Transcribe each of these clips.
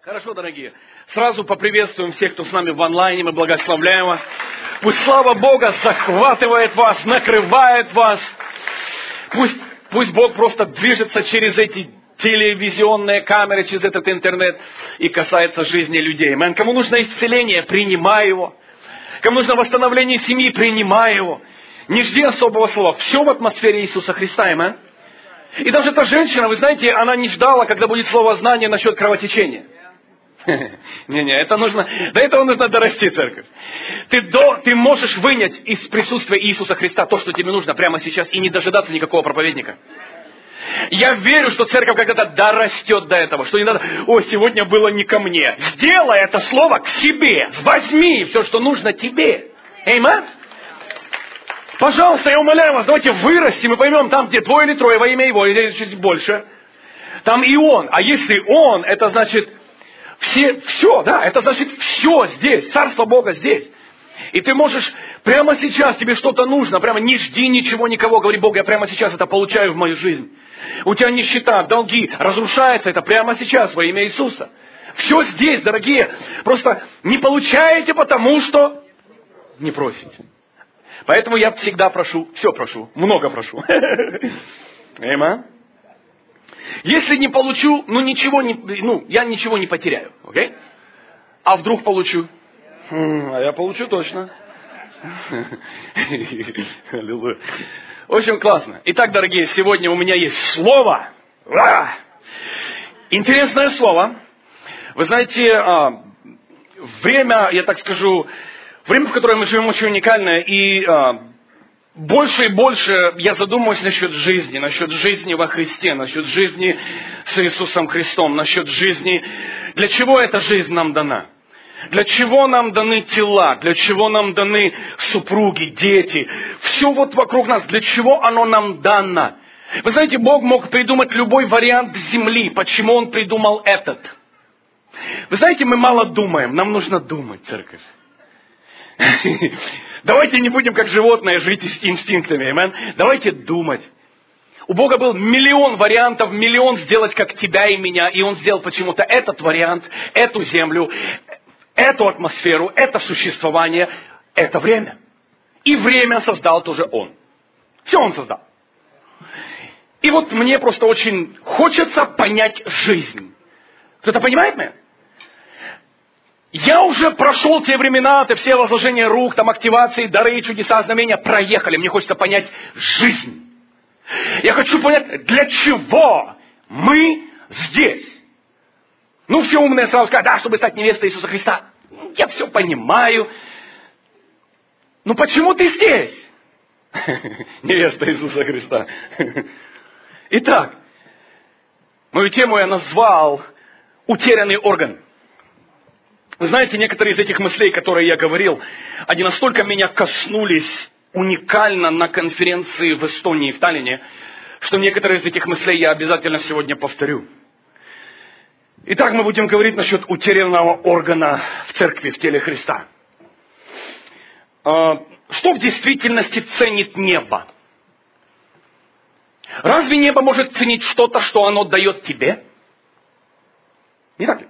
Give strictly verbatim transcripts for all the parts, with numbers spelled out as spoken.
Хорошо, дорогие. Сразу поприветствуем всех, кто с нами в онлайне. Мы благословляем вас. Пусть слава Бога захватывает вас, накрывает вас. Пусть, пусть Бог просто движется через эти телевизионные камеры, через этот интернет и касается жизни людей. Мэн, кому нужно исцеление, принимай его. Кому нужно восстановление семьи, принимай его. Не жди особого слова. Все в атмосфере Иисуса Христа, мэн. И даже эта женщина, вы знаете, она не ждала, когда будет слово знания насчет кровотечения. Не-не, это нужно, до этого нужно дорасти, церковь. Ты, до, ты можешь вынять из присутствия Иисуса Христа то, что тебе нужно прямо сейчас, и не дожидаться никакого проповедника. Я верю, что церковь когда-то дорастет до этого, что не надо, о, сегодня было не ко мне. Сделай это слово к себе, возьми все, что нужно тебе. Аминь. Пожалуйста, я умоляю вас, давайте вырастем и поймем, там, где двое или трое во имя Его, или чуть больше, там и Он. А если Он, это значит все, все, да, это значит все здесь, Царство Бога здесь. И ты можешь прямо сейчас, тебе что-то нужно, прямо не жди ничего, никого, говори, Бог, я прямо сейчас это получаю в мою жизнь. У тебя нищета, долги, разрушается это прямо сейчас во имя Иисуса. Все здесь, дорогие, просто не получаете, потому что не просите. Поэтому я всегда прошу, все прошу, много прошу. Аминь. Если не получу, ну ничего не, ну я ничего не потеряю, окей? А вдруг получу? Хм, а я получу точно. Аллилуйя. В общем, классно. Итак, дорогие, сегодня у меня есть слово. Интересное слово. Вы знаете, время, я так скажу, время, в котором мы живем, очень уникальное, и а, больше и больше я задумываюсь насчет жизни, насчет жизни во Христе, насчет жизни с Иисусом Христом, насчет жизни. Для чего эта жизнь нам дана? Для чего нам даны тела? Для чего нам даны супруги, дети? Все вот вокруг нас. Для чего оно нам дано? Вы знаете, Бог мог придумать любой вариант земли. Почему Он придумал этот? Вы знаете, мы мало думаем. Нам нужно думать, церковь. Давайте не будем как животные жить инстинктами. Amen? Давайте думать. У Бога был миллион вариантов, миллион сделать как тебя и меня. И Он сделал почему-то этот вариант, эту землю, эту атмосферу, это существование, это время. И время создал тоже Он. Все Он создал. И вот мне просто очень хочется понять жизнь. Кто-то понимает меня? Я уже прошел те времена, это все возложения рук, там активации, дары, чудеса, знамения проехали. Мне хочется понять жизнь. Я хочу понять, для чего мы здесь. Ну, все умные сразу скажут, да, чтобы стать невестой Иисуса Христа. Я все понимаю. Ну, почему ты здесь? Невеста Иисуса Христа. Итак, мою тему я назвал «Утерянный орган». Вы знаете, некоторые из этих мыслей, которые я говорил, они настолько меня коснулись уникально на конференции в Эстонии, в Таллине, что некоторые из этих мыслей я обязательно сегодня повторю. Итак, мы будем говорить насчет утерянного органа в церкви, в теле Христа. Что в действительности ценит небо? Разве небо может ценить что-то, что оно дает тебе? Не так ли?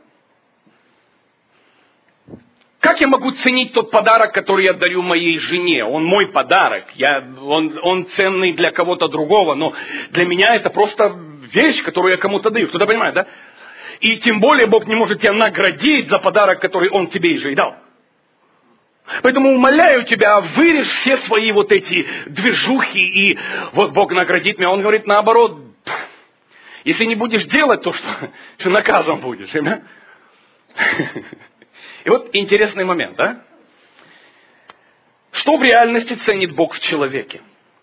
Как я могу ценить тот подарок, который я дарю моей жене? Он мой подарок. Я, он, он ценный для кого-то другого, но для меня это просто вещь, которую я кому-то даю. Кто-то понимает, да? И тем более Бог не может тебя наградить за подарок, который Он тебе и же и дал. Поэтому умоляю тебя, вырежь все свои вот эти движухи, и вот Бог наградит меня. Он говорит наоборот, если не будешь делать то, что, что наказан будешь. И вот интересный момент, да? Что в реальности ценит Бог в человеке?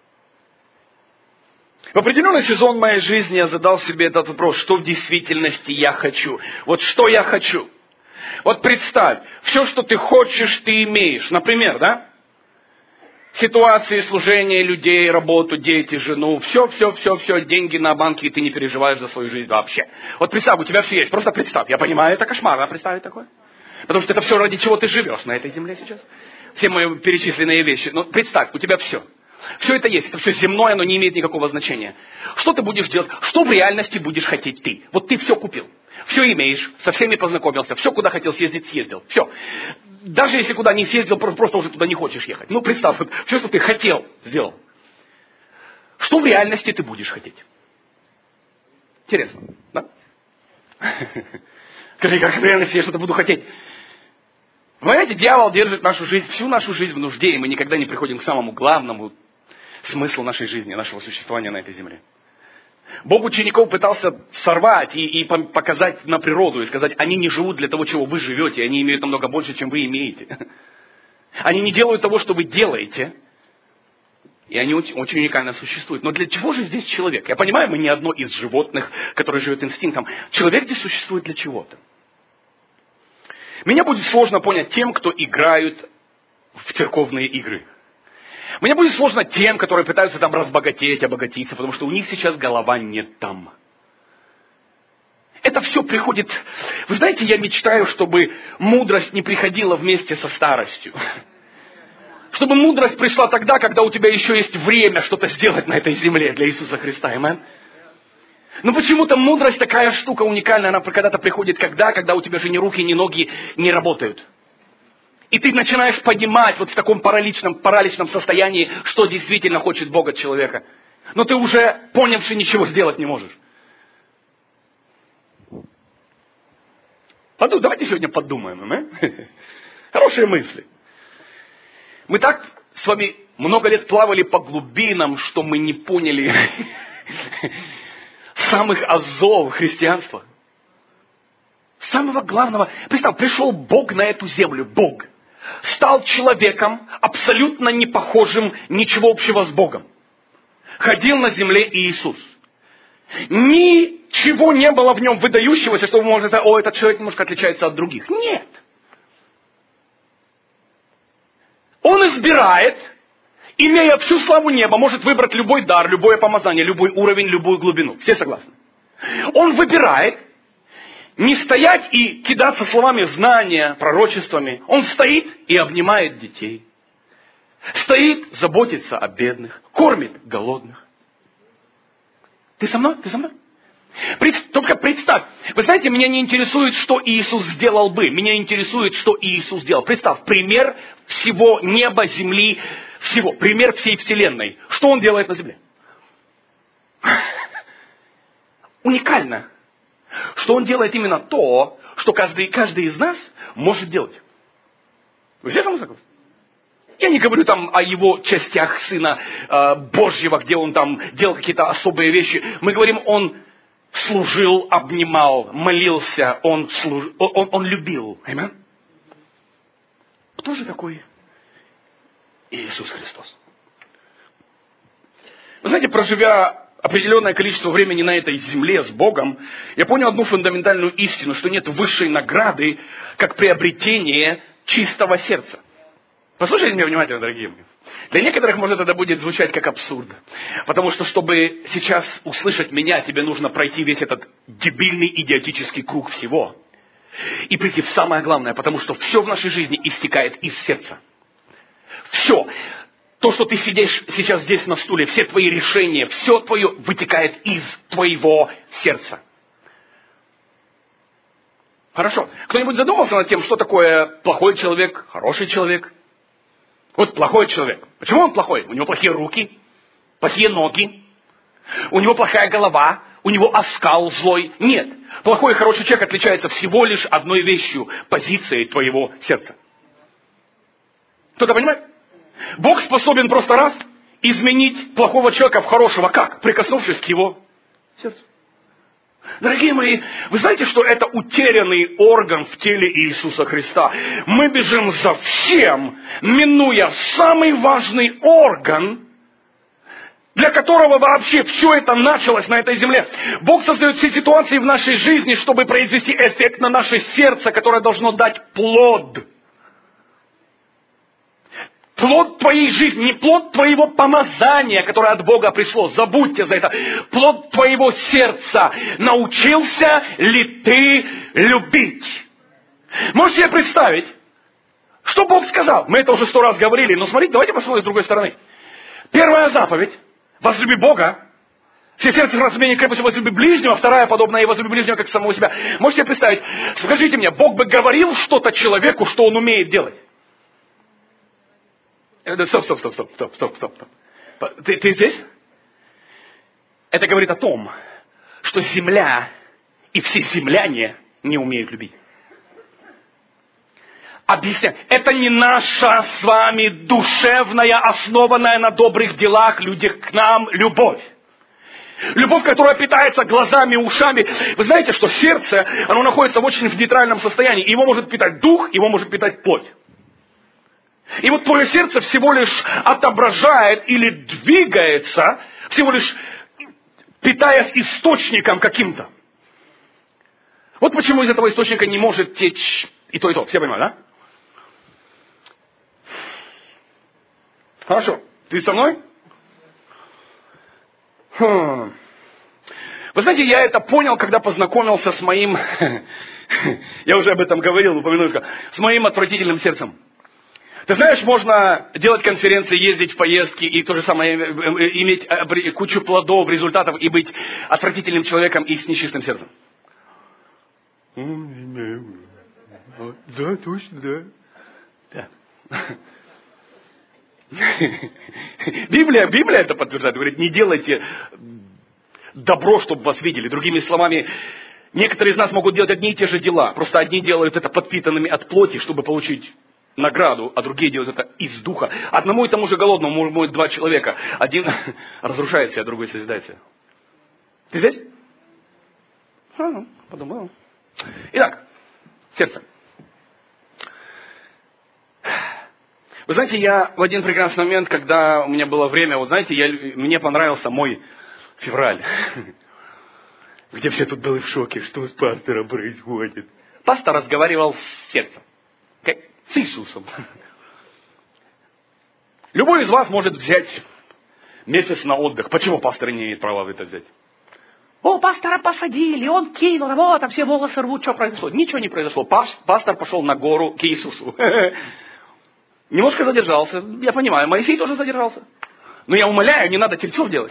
В определенный сезон моей жизни я задал себе этот вопрос, что в действительности я хочу. Вот что я хочу. Вот представь, все, что ты хочешь, ты имеешь. Например, да? Ситуации, служения людей, работу, дети, жену. Все, все, все, все, деньги на банке, и ты не переживаешь за свою жизнь вообще. Вот представь, у тебя все есть. Просто представь. Я понимаю, это кошмар, а представить такое? Потому что это все, ради чего ты живешь на этой земле сейчас. Все мои перечисленные вещи. Но представь, у тебя все. Все это есть, это все земное, оно не имеет никакого значения. Что ты будешь делать? Что в реальности будешь хотеть ты? Вот ты все купил. Все имеешь, со всеми познакомился, все, куда хотел съездить, съездил. Все. Даже если куда не съездил, просто уже туда не хочешь ехать. Ну, представь, вот, все, что ты хотел, сделал. Что в реальности ты будешь хотеть? Интересно, да? Скажи, как в реальности я что-то буду хотеть? Понимаете, дьявол держит нашу жизнь, всю нашу жизнь в нужде, и мы никогда не приходим к самому главному смыслу нашей жизни, нашего существования на этой земле. Бог учеников пытался сорвать и, и показать на природу, и сказать, они не живут для того, чего вы живете, они имеют намного больше, чем вы имеете. Они не делают того, что вы делаете, и они очень, очень уникально существуют. Но для чего же здесь человек? Я понимаю, мы не одно из животных, которое живет инстинктом. Человек здесь существует для чего-то. Меня будет сложно понять тем, кто играют в церковные игры. Мне будет сложно тем, которые пытаются там разбогатеть, обогатиться, потому что у них сейчас голова не там. Это все приходит... Вы знаете, я мечтаю, чтобы мудрость не приходила вместе со старостью. Чтобы мудрость пришла тогда, когда у тебя еще есть время что-то сделать на этой земле для Иисуса Христа. Аминь. Но почему-то мудрость такая штука уникальная, она когда-то приходит когда, когда у тебя же ни руки, ни ноги не работают. И ты начинаешь понимать вот в таком параличном, параличном состоянии, что действительно хочет Бог от человека. Но ты уже, понявши, ничего сделать не можешь. Подумай, давайте сегодня подумаем. А? Хорошие мысли. Мы так с вами много лет плавали по глубинам, что мы не поняли самых азов христианства. Самого главного. Представь, пришел Бог на эту землю. Бог. Стал человеком, абсолютно не похожим, ничего общего с Богом. Ходил на земле Иисус. Ничего не было в нем выдающегося, что вы можете сказать, о, этот человек немножко отличается от других. Нет. Он избирает, имея всю славу неба, может выбрать любой дар, любое помазание, любой уровень, любую глубину. Все согласны? Он выбирает не стоять и кидаться словами знания, пророчествами. Он стоит и обнимает детей. Стоит, заботится о бедных, кормит голодных. Ты со мной? Ты со мной? Пред, только представь. Вы знаете, меня не интересует, что Иисус сделал бы. Меня интересует, что Иисус сделал. Представь, пример всего неба, земли, всего. Пример всей вселенной. Что Он делает на земле? Уникально. Что Он делает именно то, что каждый, каждый из нас может делать. Вы все со мной согласны? Я не говорю там о его частях Сына э, Божьего, где Он там делал какие-то особые вещи. Мы говорим, Он служил, обнимал, молился, Он, служ... он, он любил. Аминь? Кто же такой Иисус Христос? Вы знаете, проживя определенное количество времени на этой земле с Богом, я понял одну фундаментальную истину, что нет высшей награды, как приобретение чистого сердца. Послушайте меня внимательно, дорогие мои. Для некоторых, может, это будет звучать как абсурд. Потому что, чтобы сейчас услышать меня, тебе нужно пройти весь этот дебильный, идиотический круг всего. И прийти в самое главное, потому что все в нашей жизни истекает из сердца. Все. То, что ты сидишь сейчас здесь на стуле, все твои решения, все твое вытекает из твоего сердца. Хорошо. Кто-нибудь задумался над тем, что такое плохой человек, хороший человек? Вот плохой человек. Почему он плохой? У него плохие руки, плохие ноги, у него плохая голова, у него оскал злой. Нет. Плохой и хороший человек отличается всего лишь одной вещью – позицией твоего сердца. Кто-то понимает? Бог способен просто раз изменить плохого человека в хорошего. Как? Прикоснувшись к его сердцу. Дорогие мои, вы знаете, что это утерянный орган в теле Иисуса Христа? Мы бежим за всем, минуя самый важный орган, для которого вообще все это началось на этой земле. Бог создает все ситуации в нашей жизни, чтобы произвести эффект на наше сердце, которое должно дать плод. Плод твоей жизни, не плод твоего помазания, которое от Бога пришло. Забудьте за это. Плод твоего сердца. Научился ли ты любить? Можете себе представить, что Бог сказал? Мы это уже сто раз говорили, но смотрите, давайте посмотрим с другой стороны. Первая заповедь. Возлюби Бога Все сердце разумение крепости возлюби ближнего, вторая подобная и возлюби ближнего, как самого себя. Можете себе представить, скажите мне, Бог бы говорил что-то человеку, что он умеет делать? Стоп, стоп, стоп, стоп, стоп, стоп, стоп, стоп. Ты, ты здесь? Это говорит о том, что земля и все земляне не умеют любить. Объясняю. Это не наша с вами душевная, основанная на добрых делах, людях к нам любовь. Любовь, которая питается глазами, ушами. Вы знаете, что сердце, оно находится в очень в нейтральном состоянии. Его может питать дух, его может питать плоть. И вот твое сердце всего лишь отображает или двигается, всего лишь питаясь источником каким-то. Вот почему из этого источника не может течь и то, и то. Все понимают, да? Хорошо. Ты со мной? Хм. Вы знаете, я это понял, когда познакомился с моим, я уже об этом говорил, упомяну, с моим отвратительным сердцем. Ты знаешь, можно делать конференции, ездить в поездки и то же самое, иметь кучу плодов, результатов и быть отвратительным человеком и с нечистым сердцем. Да, точно, да. Да. Библия, Библия это подтверждает. Говорит, не делайте добро, чтобы вас видели. Другими словами, некоторые из нас могут делать одни и те же дела. Просто одни делают это подпитанными от плоти, чтобы получить награду, а другие делают это из духа. Одному и тому же голодному может быть два человека. Один разрушает себя, другой созидает себя. Ты здесь? А, подумал. Итак, сердце. Вы знаете, я в один прекрасный момент, когда у меня было время, вот знаете, я, мне понравился мой февраль, где все тут были в шоке, что с пастором происходит. Пастор разговаривал с сердцем, okay? С Иисусом. Любой из вас может взять месяц на отдых. Почему пастор не имеет права это взять? О, пастора посадили, он кинул, вот, там все волосы рвут, что произошло? Ничего не произошло. Пастор пошел на гору к Иисусу. Немножко задержался, я понимаю, Моисей тоже задержался. Но я умоляю, не надо тельцов делать.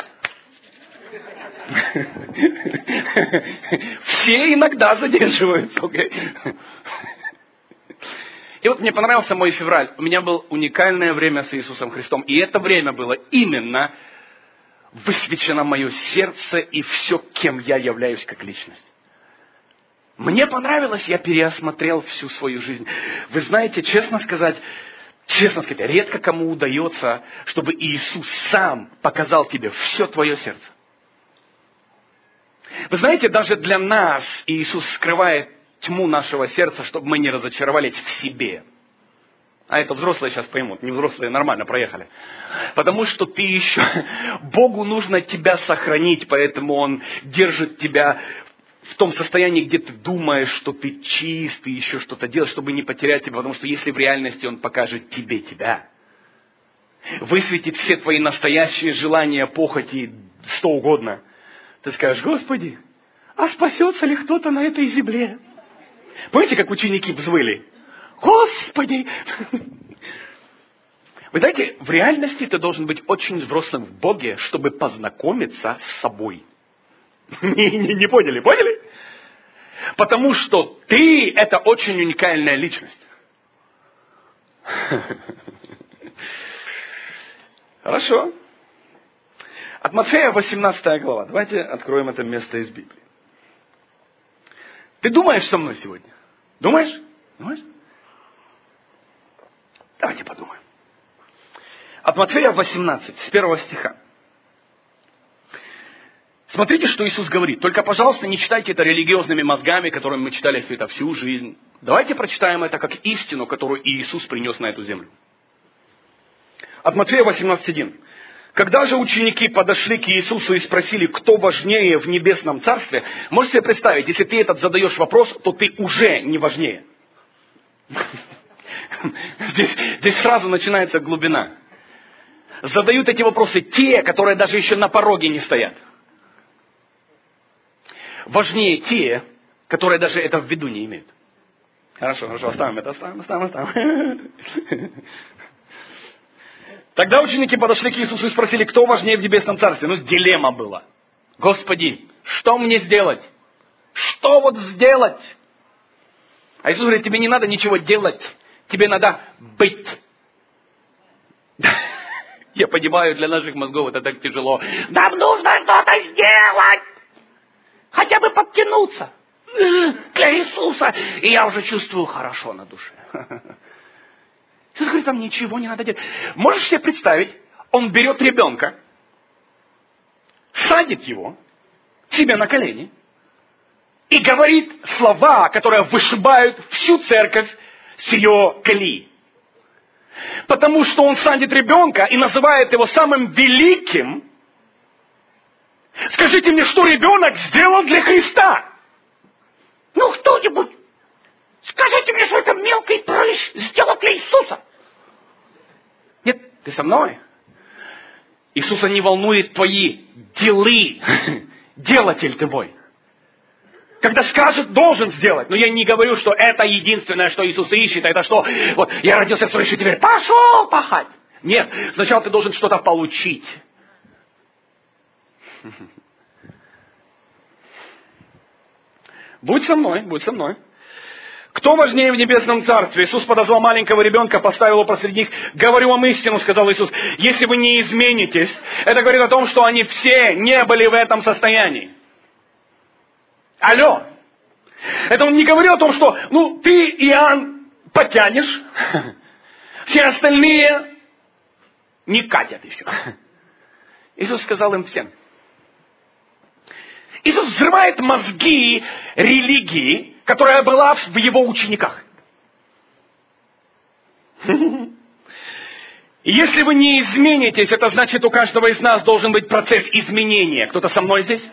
Все иногда задерживаются. Okay? И вот мне понравился мой февраль. У меня было уникальное время с Иисусом Христом. И это время было именно высвечено мое сердце и все, кем я являюсь как личность. Мне понравилось, я переосмотрел всю свою жизнь. Вы знаете, честно сказать, честно сказать, редко кому удается, чтобы Иисус сам показал тебе все твое сердце. Вы знаете, даже для нас Иисус скрывает тьму нашего сердца, чтобы мы не разочаровались в себе. А это взрослые сейчас поймут, не взрослые нормально проехали. Потому что ты еще, Богу нужно тебя сохранить, поэтому Он держит тебя в том состоянии, где ты думаешь, что ты чист, и еще что-то делаешь, чтобы не потерять тебя. Потому что если в реальности Он покажет тебе тебя, высветит все твои настоящие желания, похоти, что угодно, ты скажешь: Господи, а спасется ли кто-то на этой земле? Помните, как ученики взвыли? Господи! Вы знаете, в реальности ты должен быть очень взрослым в Боге, чтобы познакомиться с собой. Не, не, не поняли, поняли? Потому что ты – это очень уникальная личность. Хорошо. От Матфея восемнадцатая глава. Давайте откроем это место из Библии. Ты думаешь со мной сегодня? Думаешь? Думаешь? Давайте подумаем. От Матфея восемнадцать, с первого стиха. Смотрите, что Иисус говорит. Только, пожалуйста, не читайте это религиозными мозгами, которыми мы читали это всю жизнь. Давайте прочитаем это как истину, которую Иисус принес на эту землю. От Матфея восемнадцать один. Когда же ученики подошли к Иисусу и спросили, кто важнее в небесном царстве, можете себе представить, если ты этот задаешь вопрос, то ты уже не важнее. Здесь, здесь сразу начинается глубина. Задают эти вопросы те, которые даже еще на пороге не стоят. Важнее те, которые даже это в виду не имеют. Хорошо, хорошо, оставим это, оставим, оставим, оставим. Тогда ученики подошли к Иисусу и спросили, кто важнее в небесном царстве. Ну, дилемма была. Господи, что мне сделать? Что вот сделать? А Иисус говорит, тебе не надо ничего делать, тебе надо быть. Я понимаю, для наших мозгов это так тяжело. Нам нужно что-то сделать. Хотя бы подтянуться для Иисуса. И я уже чувствую хорошо на душе. Иисус говорит, там ничего не надо делать. Можешь себе представить, он берет ребенка, садит его себе на колени и говорит слова, которые вышибают всю церковь с ее колеи. Потому что он садит ребенка и называет его самым великим. Скажите мне, что ребенок сделал для Христа? Ну, кто-нибудь, скажите мне, что это мелкий прыщ сделал для Иисуса? Нет, ты со мной? Иисуса не волнует твои делы, делатель ты мой. Когда скажет, должен сделать. Но я не говорю, что это единственное, что Иисус ищет. Это что, вот я родился в свыше, теперь пошел пахать. Нет, сначала ты должен что-то получить. Будь со мной, будь со мной. Кто важнее в небесном царстве? Иисус подозвал маленького ребенка, поставил его посреди них. Говорю вам истину, сказал Иисус. Если вы не изменитесь, это говорит о том, что они все не были в этом состоянии. Алло. Это он не говорил о том, что, ну, ты, Иоанн, потянешь, все остальные не катят еще. Иисус сказал им всем. Иисус взрывает мозги религии, которая была в его учениках. Если вы не изменитесь, это значит, у каждого из нас должен быть процесс изменения. Кто-то со мной здесь?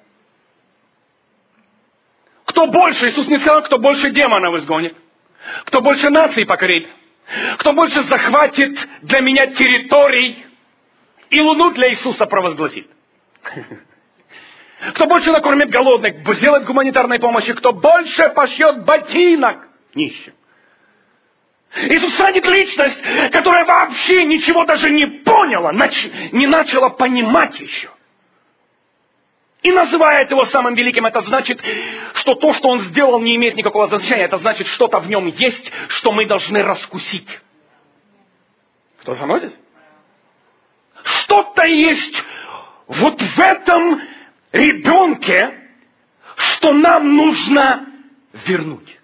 Кто больше, Иисус не сказал, кто больше демонов изгонит, кто больше наций покорит, кто больше захватит для меня территорий и луну для Иисуса провозгласит. Кто больше накормит голодных, сделает гуманитарной помощи, кто больше пошьет ботинок нищим. Иисус садит личность, которая вообще ничего даже не поняла, не начала понимать еще. И называет его самым великим. Это значит, что то, что он сделал, не имеет никакого значения. Это значит, что-то в нем есть, что мы должны раскусить. Кто со мной здесь? Что-то есть вот в этом ребенке, что нам нужно вернуть.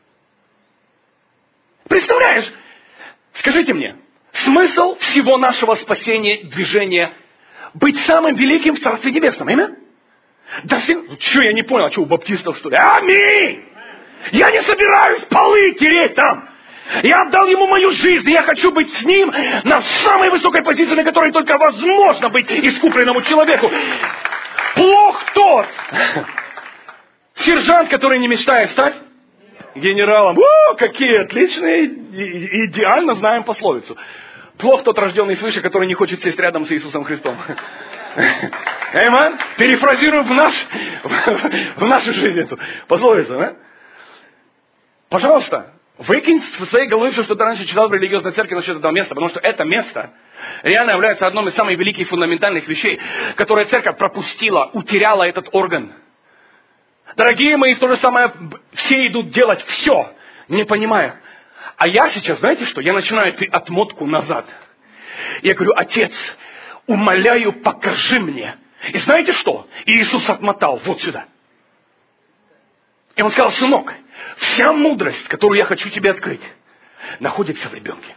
Представляешь? Скажите мне, смысл всего нашего спасения, движения быть самым великим в Царстве Небесном, аминь? Да что, я не понял, а что, у баптистов что ли? Аминь! Я не собираюсь полы тереть там. Я отдал ему мою жизнь, и я хочу быть с ним на самой высокой позиции, на которой только возможно быть искупленному человеку. Плох тот сержант, который не мечтает стать генералом. О, какие отличные, идеально знаем пословицу. Плох тот, рожденный свыше, который не хочет сесть рядом с Иисусом Христом. Аминь. Перефразируем в, наш, в нашу жизнь эту пословицу. Да? Пожалуйста, выкинь в своей голове все, что ты раньше читал в религиозной церкви насчет этого места, потому что это место реально является одной из самых великих фундаментальных вещей, которые церковь пропустила, утеряла этот орган. Дорогие мои, в то же самое все идут делать все, не понимая. А я сейчас, знаете что, я начинаю отмотку назад. Я говорю, Отец, умоляю, покажи мне. И знаете что? И Иисус отмотал вот сюда. И он сказал, сынок, вся мудрость, которую я хочу тебе открыть, находится в ребенке.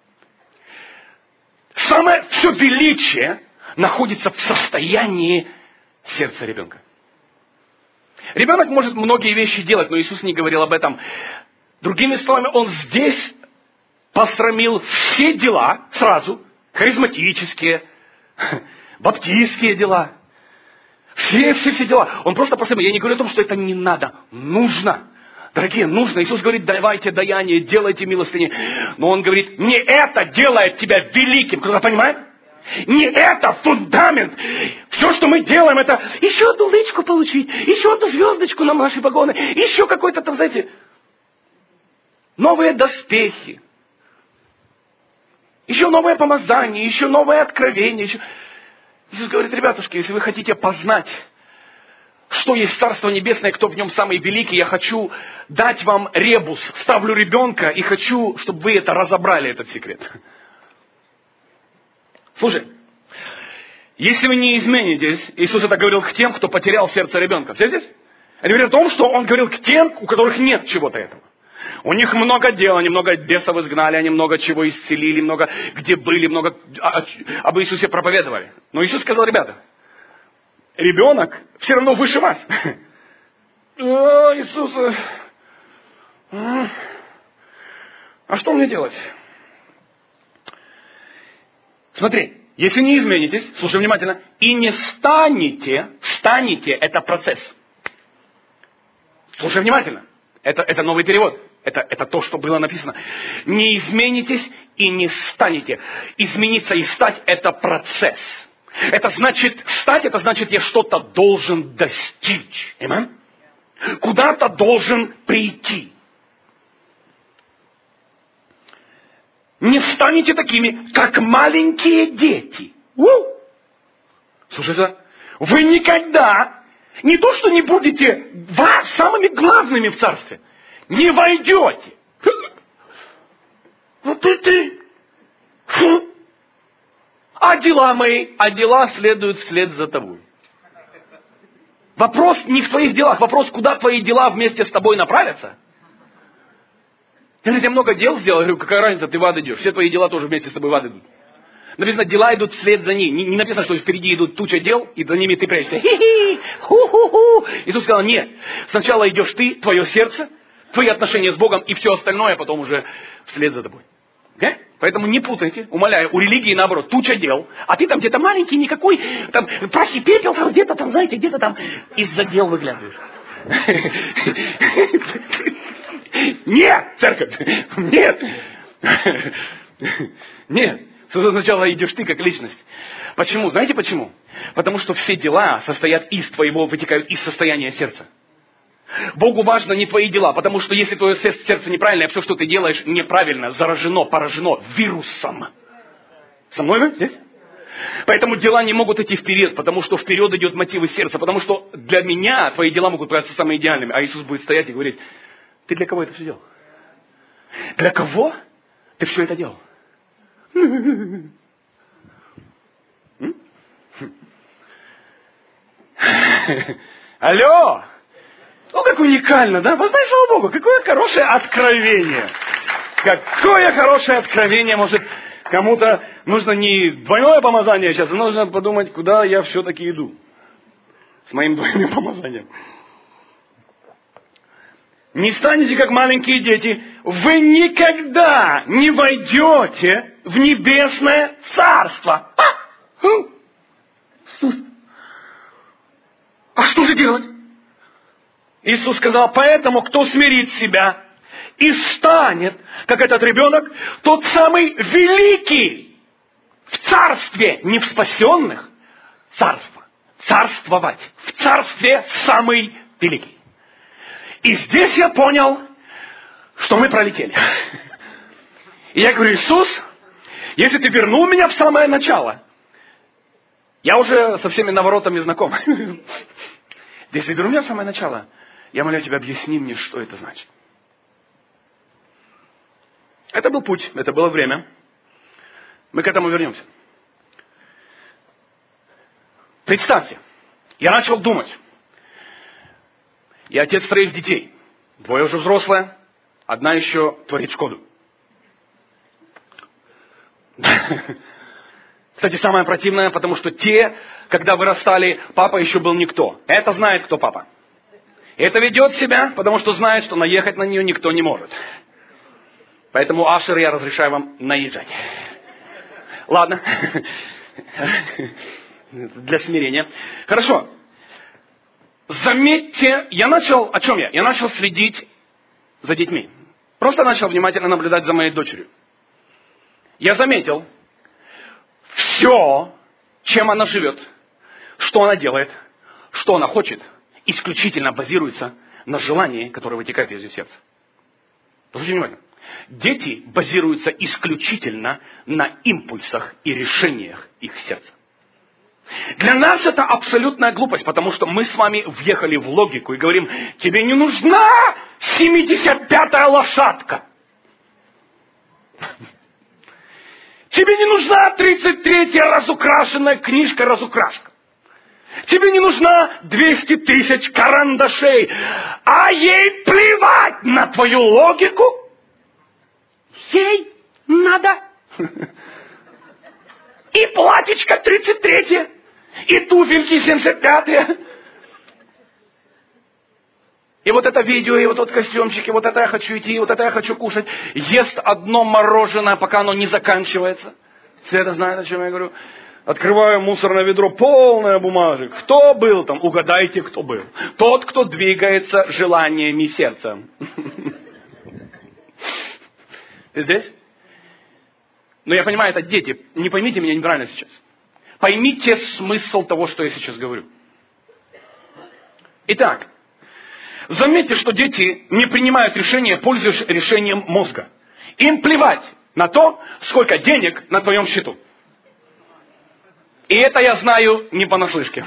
Самое все величие находится в состоянии сердца ребенка. Ребенок может многие вещи делать, но Иисус не говорил об этом. Другими словами, он здесь посрамил все дела сразу, харизматические, баптистские дела. Все, все, все дела. Он просто посрамил. Я не говорю о том, что это не надо. Нужно. Дорогие, нужно. Иисус говорит, давайте даяние, делайте милостыни. Но он говорит, не это делает тебя великим. Кто-то понимает? Не это фундамент. Все, что мы делаем, это еще одну лычку получить, еще одну звездочку на наши погоны, еще какой-то там, знаете, новые доспехи, еще новое помазание, еще новое откровение. Еще... Иисус говорит, ребятушки, если вы хотите познать что есть Царство Небесное, кто в нем самый великий. Я хочу дать вам ребус. Ставлю ребенка и хочу, чтобы вы это разобрали, этот секрет. Слушай, если вы не изменитесь, Иисус это говорил к тем, кто потерял сердце ребенка. Все здесь? Это говорит о том, что Он говорил к тем, у которых нет чего-то этого. У них много дел, они много бесов изгнали, они много чего исцелили, много где были, много об Иисусе проповедовали. Но Иисус сказал: ребята, ребенок все равно выше вас. О, Иисус, а что мне делать? Смотри, если не изменитесь, слушай внимательно, и не станете, станете, это процесс. Слушай внимательно, это, это новый перевод. Это, это то, что было написано. Не изменитесь и не станете. Измениться и стать – это процесс. Это значит, стать – это значит, я что-то должен достичь. Аминь? Куда-то должен прийти. Не станете такими, как маленькие дети. У! Слушайте, вы никогда не то, что не будете вас самыми главными в царстве, не войдете. Вот это. Фу. А дела мои, а дела следуют вслед за тобой. Вопрос не в твоих делах, вопрос, куда твои дела вместе с тобой направятся. Я говорю, я много дел сделал, я говорю, какая разница, ты в ад идешь, все твои дела тоже вместе с тобой в ад идут. Написано, дела идут вслед за ней. Не, не написано, что впереди идут туча дел, и за ними ты прячешься. Хи-хи, ху-ху-ху. Иисус сказал, нет, сначала идешь ты, твое сердце, твои отношения с Богом, и все остальное потом уже вслед за тобой. Okay? Поэтому не путайте, умоляю, у религии наоборот, туча дел, а ты там где-то маленький, никакой, там прах и пепел, там где-то там, знаете, где-то там из-за дел выглядываешь. Нет, церковь, нет, нет. Сначала идешь ты как личность. Почему? Знаете почему? Потому что все дела состоят из твоего, вытекают из состояния сердца. Богу важно не твои дела, потому что если твое сердце неправильное, все, что ты делаешь, неправильно, заражено, поражено вирусом. Со мной вы здесь? Поэтому дела не могут идти вперед, потому что вперед идет мотивы сердца, потому что для меня твои дела могут казаться самыми идеальными, а Иисус будет стоять и говорить, ты для кого это все делал? Для кого ты все это делал? Алло! Ну, как уникально, да? Воздай слава Богу, какое хорошее откровение. Какое хорошее откровение, может, кому-то нужно не двойное помазание сейчас, а нужно подумать, куда я все-таки иду. С моим двойным помазанием. Не станете, как маленькие дети, вы никогда не войдете в небесное царство. А, а что же делать? Иисус сказал, поэтому, кто смирит себя и станет, как этот ребенок, тот самый великий в царстве, не в спасенных, царство, царствовать, в царстве самый великий. И здесь я понял, что мы пролетели. И я говорю, Иисус, если ты вернул меня в самое начало, я уже со всеми наворотами знаком. Если вернул меня в самое начало, я молю тебя, объясни мне, что это значит. Это был путь, это было время. Мы к этому вернемся. Представьте, я начал думать. Я отец троих детей. Двое уже взрослые, одна еще творит Шкоду. Кстати, самое противное, потому что те, когда вырастали, папа еще был никто. Это знает, кто папа. Это ведет себя, потому что знает, что наехать на нее никто не может. Поэтому, Ашер, я разрешаю вам наезжать. Ладно. Для смирения. Хорошо. Заметьте, я начал, о чем я? Я начал следить за детьми. Просто начал внимательно наблюдать за моей дочерью. Я заметил, все, чем она живет, что она делает, что она хочет, исключительно базируется на желании, которое вытекает из ее сердца. Послушайте внимательно. Дети базируются исключительно на импульсах и решениях их сердца. Для нас это абсолютная глупость, потому что мы с вами въехали в логику и говорим, тебе не нужна семьдесят пятая лошадка. Тебе не нужна тридцать третья разукрашенная книжка-разукрашка. Тебе не нужна двести тысяч карандашей, а ей плевать на твою логику. Ей надо. И платьечко тридцать третье, и туфельки семьдесят пятые. И вот это видео, и вот этот костюмчик, и вот это я хочу идти, и вот это я хочу кушать. Ест одно мороженое, пока оно не заканчивается. Света знает, о чем я говорю. Открываю мусорное ведро, полное бумажек. Кто был там? Угадайте, кто был. Тот, кто двигается желаниями сердца. Ты здесь? Но я понимаю, это дети. Не поймите меня неправильно сейчас. Поймите смысл того, что я сейчас говорю. Итак, заметьте, что дети не принимают решения, пользуясь решением мозга. Им плевать на то, сколько денег на твоем счету. И это я знаю не понаслышке.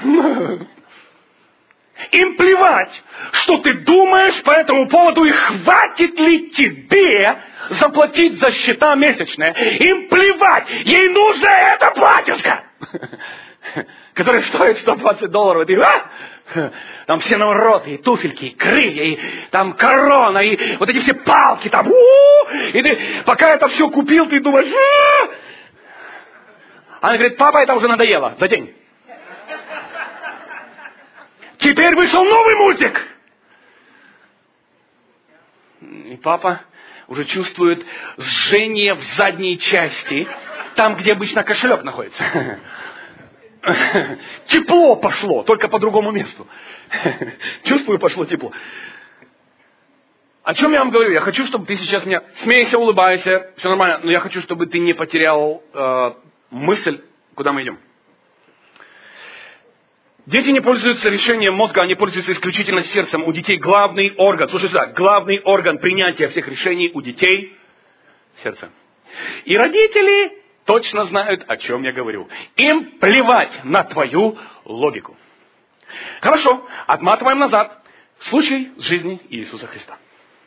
Им плевать, что ты думаешь по этому поводу и хватит ли тебе заплатить за счета месячные. Им плевать, ей нужно это платьишко, которое стоит сто двадцать долларов. И, а? Там все навороты, и туфельки, и крылья, и там корона, и вот эти все палки там. У-у-у! И ты, пока это все купил, ты думаешь... У-у-у! Она говорит, папа, это уже надоело, за день. Теперь вышел новый мультик. И папа уже чувствует жжение в задней части, там, где обычно кошелек находится. Тепло пошло, только по другому месту. Чувствую, пошло тепло. О чем я вам говорю? Я хочу, чтобы ты сейчас меня... Смейся, улыбайся, все нормально, но я хочу, чтобы ты не потерял э, мысль, куда мы идем. Дети не пользуются решением мозга, они пользуются исключительно сердцем. У детей главный орган, слушай сюда, главный орган принятия всех решений у детей – сердце. И родители точно знают, о чем я говорю. Им плевать на твою логику. Хорошо, отматываем назад. Случай с жизни Иисуса Христа.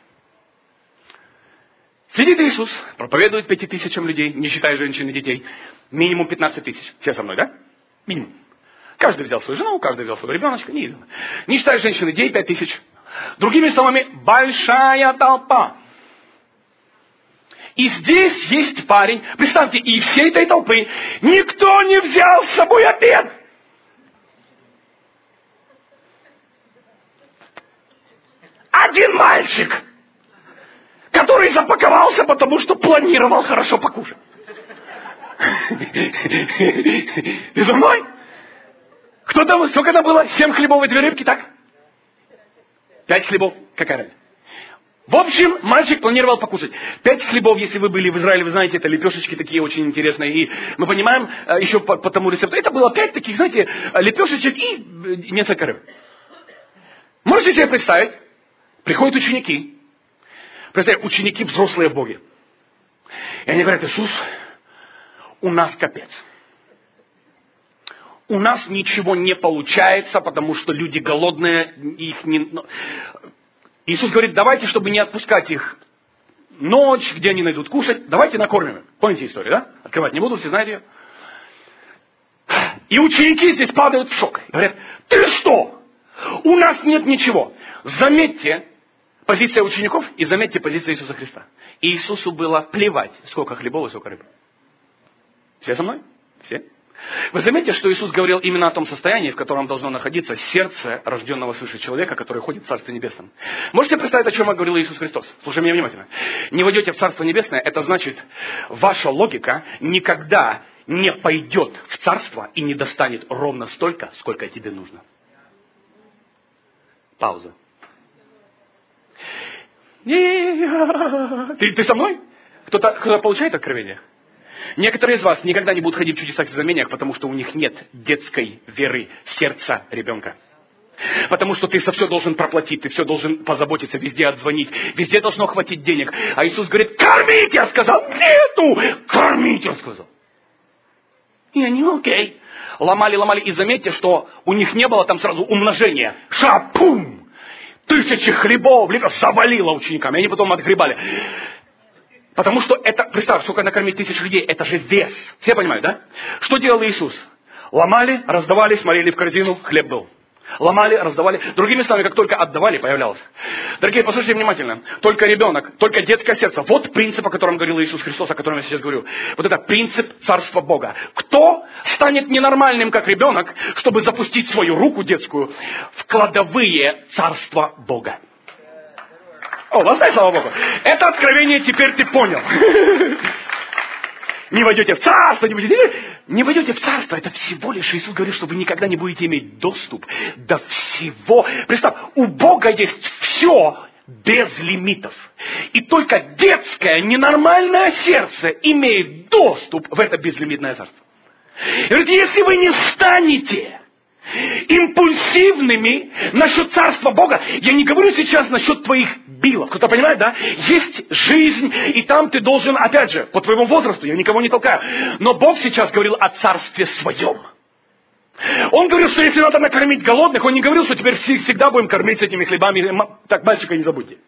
Сидит Иисус, проповедует пяти тысячам людей, не считая женщин и детей. Минимум пятнадцать тысяч. Все со мной, да? Минимум. Каждый взял свою жену, каждый взял своего ребеночка. Не, не считая женщин и детей, пять тысяч. Другими словами, большая толпа. И здесь есть парень, представьте, и всей этой толпы никто не взял с собой обед. Один мальчик, который запаковался, потому что планировал хорошо покушать. Ты за мной? Кто там, сколько там было? Семь хлебов и две рыбки, так? Пять хлебов. Какая разница? В общем, мальчик планировал покушать. Пять хлебов, если вы были в Израиле, вы знаете, это лепешечки такие очень интересные. И мы понимаем еще по, по тому рецепту. Это было пять таких, знаете, лепешечек и несколько рыб. Можете себе представить? Приходят ученики. Представьте, ученики взрослые боги. И они говорят, Иисус, у нас капец. У нас ничего не получается, потому что люди голодные, их не... Иисус говорит, давайте, чтобы не отпускать их ночь, где они найдут кушать, давайте накормим их. Помните историю, да? Открывать не буду, все знаете ее. И ученики здесь падают в шок. Говорят, ты что? У нас нет ничего. Заметьте позиция учеников и заметьте позицию Иисуса Христа. Иисусу было плевать, сколько хлебов и сколько рыб. Все со мной? Все? Вы заметите, что Иисус говорил именно о том состоянии, в котором должно находиться сердце рожденного свыше человека, который ходит в Царстве Небесном. Можете представить, о чем говорил Иисус Христос? Слушай меня внимательно. Не войдете в Царство Небесное, это значит, ваша логика никогда не пойдет в Царство и не достанет ровно столько, сколько тебе нужно. Пауза. Ты, ты со мной? Кто-то, кто-то получает откровение? Некоторые из вас никогда не будут ходить в чудесах и знамениях, потому что у них нет детской веры, сердца ребенка. Потому что ты все должен проплатить, ты все должен позаботиться, везде отзвонить, везде должно хватить денег. А Иисус говорит, кормите, я сказал, нету, кормите, я сказал. И они, окей. ломали, ломали. И заметьте, что у них не было там сразу умножения. Шапум! Тысячи хлебов, хлебов завалило ученикам. И они потом отгребали. Потому что это, представь, сколько накормить тысяч людей, это же вес. Все понимают, да? Что делал Иисус? Ломали, раздавали, смотрели в корзину, хлеб был. Ломали, раздавали. Другими словами, как только отдавали, появлялся. Дорогие, послушайте внимательно. Только ребенок, только детское сердце. Вот принцип, о котором говорил Иисус Христос, о котором я сейчас говорю. Вот это принцип Царства Бога. Кто станет ненормальным, как ребенок, чтобы запустить свою руку детскую в кладовые Царства Бога? О, воздай, слава Богу. Это откровение теперь ты понял. Не войдете в царство, не войдете, не войдете в царство. Это всего лишь Иисус говорит, что вы никогда не будете иметь доступ до всего. Представь, у Бога есть все без лимитов. И только детское, ненормальное сердце имеет доступ в это безлимитное царство. И говорит, если вы не станете импульсивными насчет Царства Бога, я не говорю сейчас насчет твоих билов. Кто-то понимает, да? Есть жизнь, и там ты должен, опять же, по твоему возрасту, я никого не толкаю, но Бог сейчас говорил о Царстве Своем. Он говорил, что если надо накормить голодных, Он не говорил, что теперь всегда будем кормить с этими хлебами. Так, мальчика не забудьте.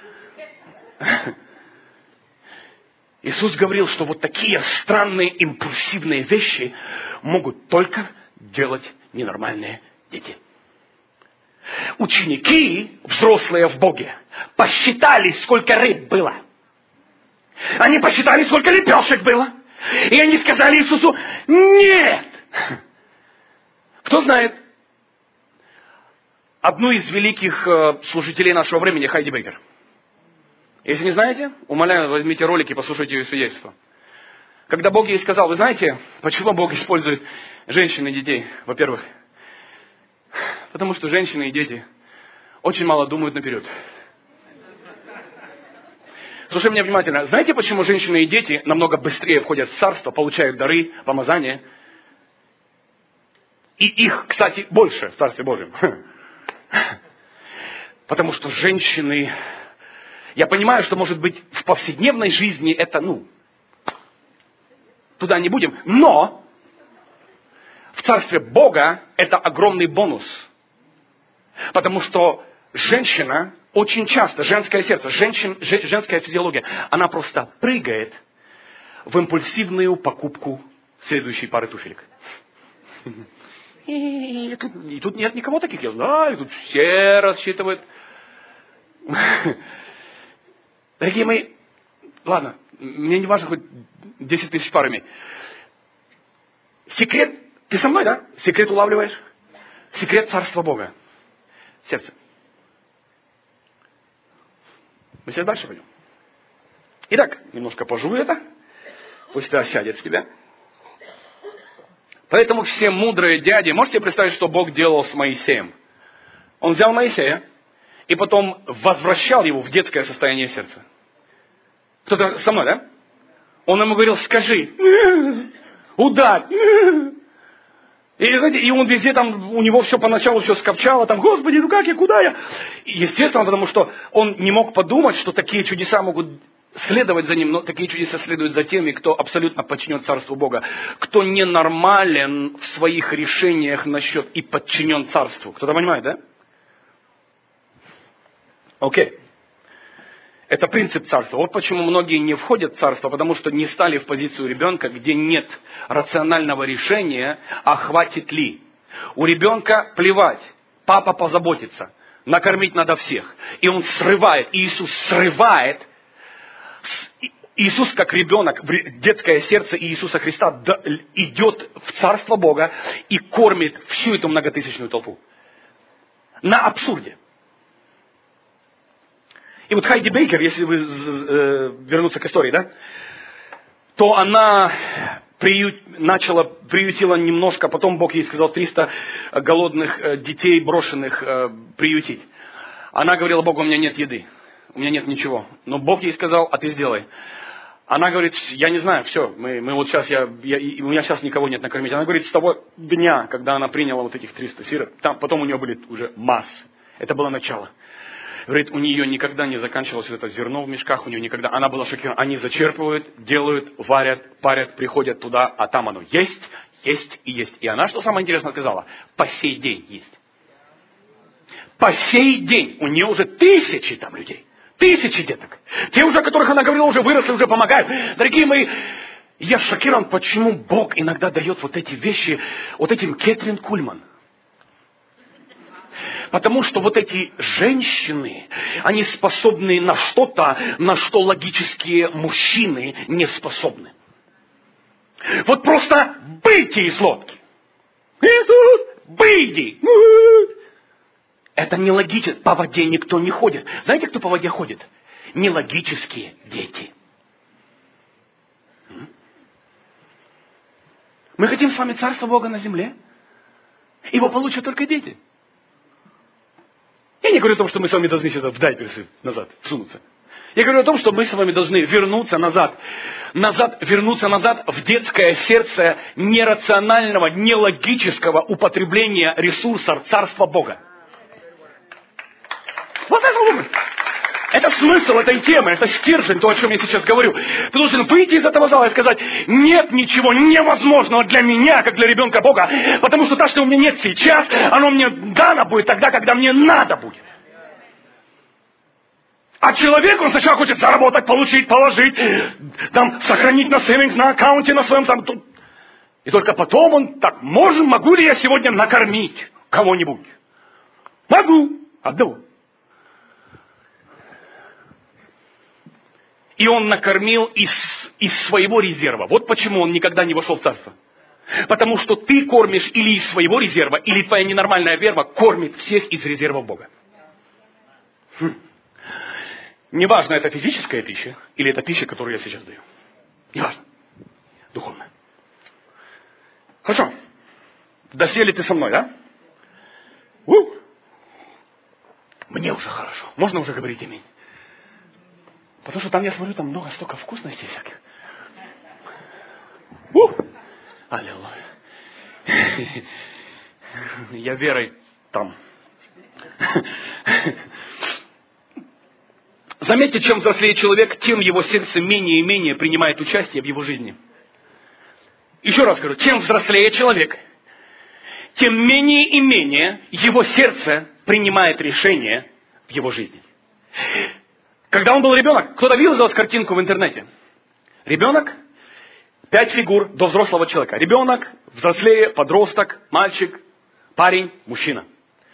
Иисус говорил, что вот такие странные, импульсивные вещи могут только делать ненормальные дети. Ученики, взрослые в Боге, посчитали, сколько рыб было. Они посчитали, сколько лепешек было. И они сказали Иисусу, нет. Кто знает одну из великих служителей нашего времени, Хайди Бейкер? Если не знаете, умоляю, возьмите ролики и послушайте ее свидетельство. Когда Бог ей сказал, вы знаете, почему Бог использует женщин и детей? Во-первых, потому что женщины и дети очень мало думают наперед. Слушай меня внимательно. Знаете, почему женщины и дети намного быстрее входят в царство, получают дары, помазания? И их, кстати, больше в Царстве Божьем. Потому что женщины... Я понимаю, что, может быть, в повседневной жизни это, ну... Туда не будем. Но в Царстве Бога это огромный бонус. Потому что женщина очень часто, женское сердце, женщин, женская физиология, она просто прыгает в импульсивную покупку следующей пары туфелек. И тут, и тут нет никого таких, я знаю, тут все рассчитывают. Дорогие мои, ладно, мне не важно хоть десять тысяч пар иметь. Секрет, ты со мной, да? Секрет улавливаешь? Секрет Царства Бога. Сердце. Мы сейчас дальше пойдем. Итак, немножко пожуй это. Пусть это осядет с тебя. Поэтому все мудрые дяди, можете представить, что Бог делал с Моисеем? Он взял Моисея и потом возвращал его в детское состояние сердца. Кто-то со мной, да? Он ему говорил, скажи, ударь. И, знаете, и он везде там, у него все поначалу все скопчало, там, Господи, ну как я, куда я? И, естественно, потому что он не мог подумать, что такие чудеса могут следовать за ним, но такие чудеса следуют за теми, кто абсолютно подчинен Царству Бога, кто ненормален в своих решениях насчет и подчинен Царству. Кто-то понимает, да? Окей. Okay. Это принцип Царства. Вот почему многие не входят в Царство, потому что не стали в позицию ребенка, где нет рационального решения, а хватит ли. У ребенка плевать, папа позаботится, накормить надо всех. И он срывает, и Иисус срывает. Иисус, как ребенок, детское сердце Иисуса Христа идет в Царство Бога и кормит всю эту многотысячную толпу. На абсурде. И вот Хайди Бейкер, если вы э, вернуться к истории, да, то она приют, начала, приютила немножко, потом Бог ей сказал триста голодных э, детей, брошенных, э, приютить. Она говорила, Богу, у меня нет еды, у меня нет ничего. Но Бог ей сказал, а ты сделай. Она говорит, я не знаю, все, мы, мы вот сейчас, я, я, у меня сейчас никого нет накормить. Она говорит, с того дня, когда она приняла вот этих триста сирот, там, потом у нее были уже массы. Это было начало. Говорит, у нее никогда не заканчивалось это зерно в мешках, у нее никогда, она была шокирована. Они зачерпывают, делают, варят, парят, приходят туда, а там оно есть, Есть и есть. И она, что самое интересное, сказала, по сей день есть. По сей день у нее уже тысячи там людей. Тысячи деток. Те уже, о которых она говорила, уже выросли, уже помогают. Дорогие мои, я шокирован, почему Бог иногда дает вот эти вещи, вот этим Кэтрин Кульман. Потому что вот эти женщины, они способны на что-то, на что логические мужчины не способны. Вот просто выйти из лодки. Иисус, выйди. Это не логично. По воде никто не ходит. Знаете, кто по воде ходит? Нелогические дети. Мы хотим с вами Царство Бога на земле. Его получат только дети. Я не говорю о том, что мы с вами должны сюда в дайперсы назад всунуться. Я говорю о том, что мы с вами должны вернуться назад. Назад, вернуться назад в детское сердце нерационального, нелогического употребления ресурсов Царства Бога. Вот это, это смысл этой темы, это стержень, то, о чем я сейчас говорю. Ты должен выйти из этого зала и сказать, нет ничего невозможного для меня, как для ребенка Бога, потому что то, что у меня нет сейчас, оно мне дано будет тогда, когда мне надо будет. А человек, он сначала хочет заработать, получить, положить, там, сохранить на сейвингс, на аккаунте, на своем там. Тут. И только потом он так, может, могу ли я сегодня накормить кого-нибудь? Могу. Одного. И он накормил из, из своего резерва. Вот почему он никогда не вошел в царство. Потому что ты кормишь или из своего резерва, или твоя ненормальная вера кормит всех из резервов Бога. Хм. Неважно, это физическая пища, или это пища, которую я сейчас даю. Неважно. Духовная. Хорошо. Досели ты со мной, да? У! Мне уже хорошо. Можно уже говорить аминь. Потому что там, я смотрю, там много столько вкусностей всяких. У! Аллилуйя. Я верой там. Заметьте, чем взрослее человек, тем его сердце менее и менее принимает участие в его жизни. Еще раз скажу, чем взрослее человек, тем менее и менее его сердце принимает решение в его жизни. Когда он был ребенок, кто-то видел здесь картинку в интернете? Ребенок, пять фигур до взрослого человека. Ребенок, взрослее, подросток, мальчик, парень, мужчина.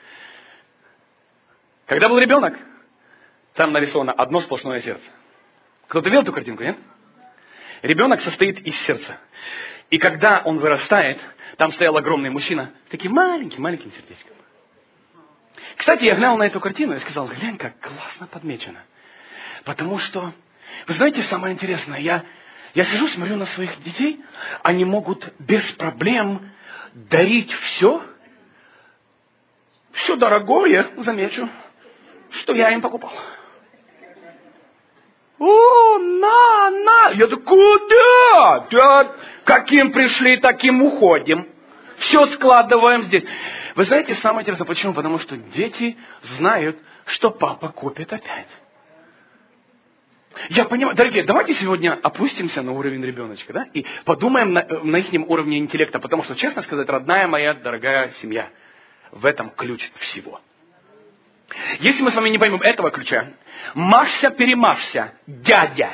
Когда был ребенок, там нарисовано одно сплошное сердце. Кто-то видел эту картинку, нет? Ребенок состоит из сердца. И когда он вырастает, там стоял огромный мужчина, таким маленьким-маленьким сердечком. Кстати, я глянул на эту картину и сказал, глянь, как классно подмечено. Потому что, вы знаете, самое интересное, я, я сижу, смотрю на своих детей, они могут без проблем дарить все, все дорогое, замечу, что я им покупал. О, на, на! Я такой, куда? Да, каким пришли, таким уходим. Все складываем здесь. Вы знаете, самое интересное, почему? Потому что дети знают, что папа купит опять. Я понимаю, дорогие, давайте сегодня опустимся на уровень ребеночка, да? И подумаем на, на их уровне интеллекта. Потому что, честно сказать, родная моя, дорогая семья, в этом ключ всего. Если мы с вами не поймем этого ключа, машься-перемашься, дядя.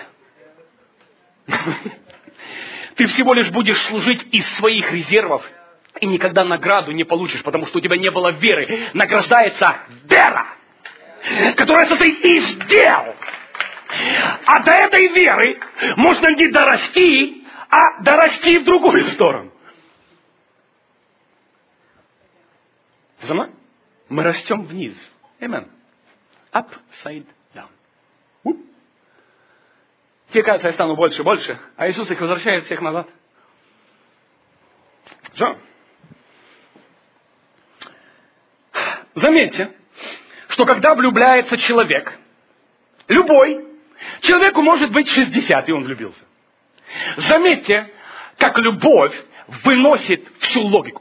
Ты всего лишь будешь служить из своих резервов и никогда награду не получишь, потому что у тебя не было веры. Награждается вера, которая состоит из дел. А до этой веры можно не дорасти, а дорасти в другую сторону. За мной? Мы растем вниз. Amen. Upside down. Uh. Те, кажется, я стану больше и больше, а Иисус их возвращает всех назад. Что? Заметьте, что когда влюбляется человек, любой, человеку может быть шестьдесят, и он влюбился. Заметьте, как любовь выносит всю логику.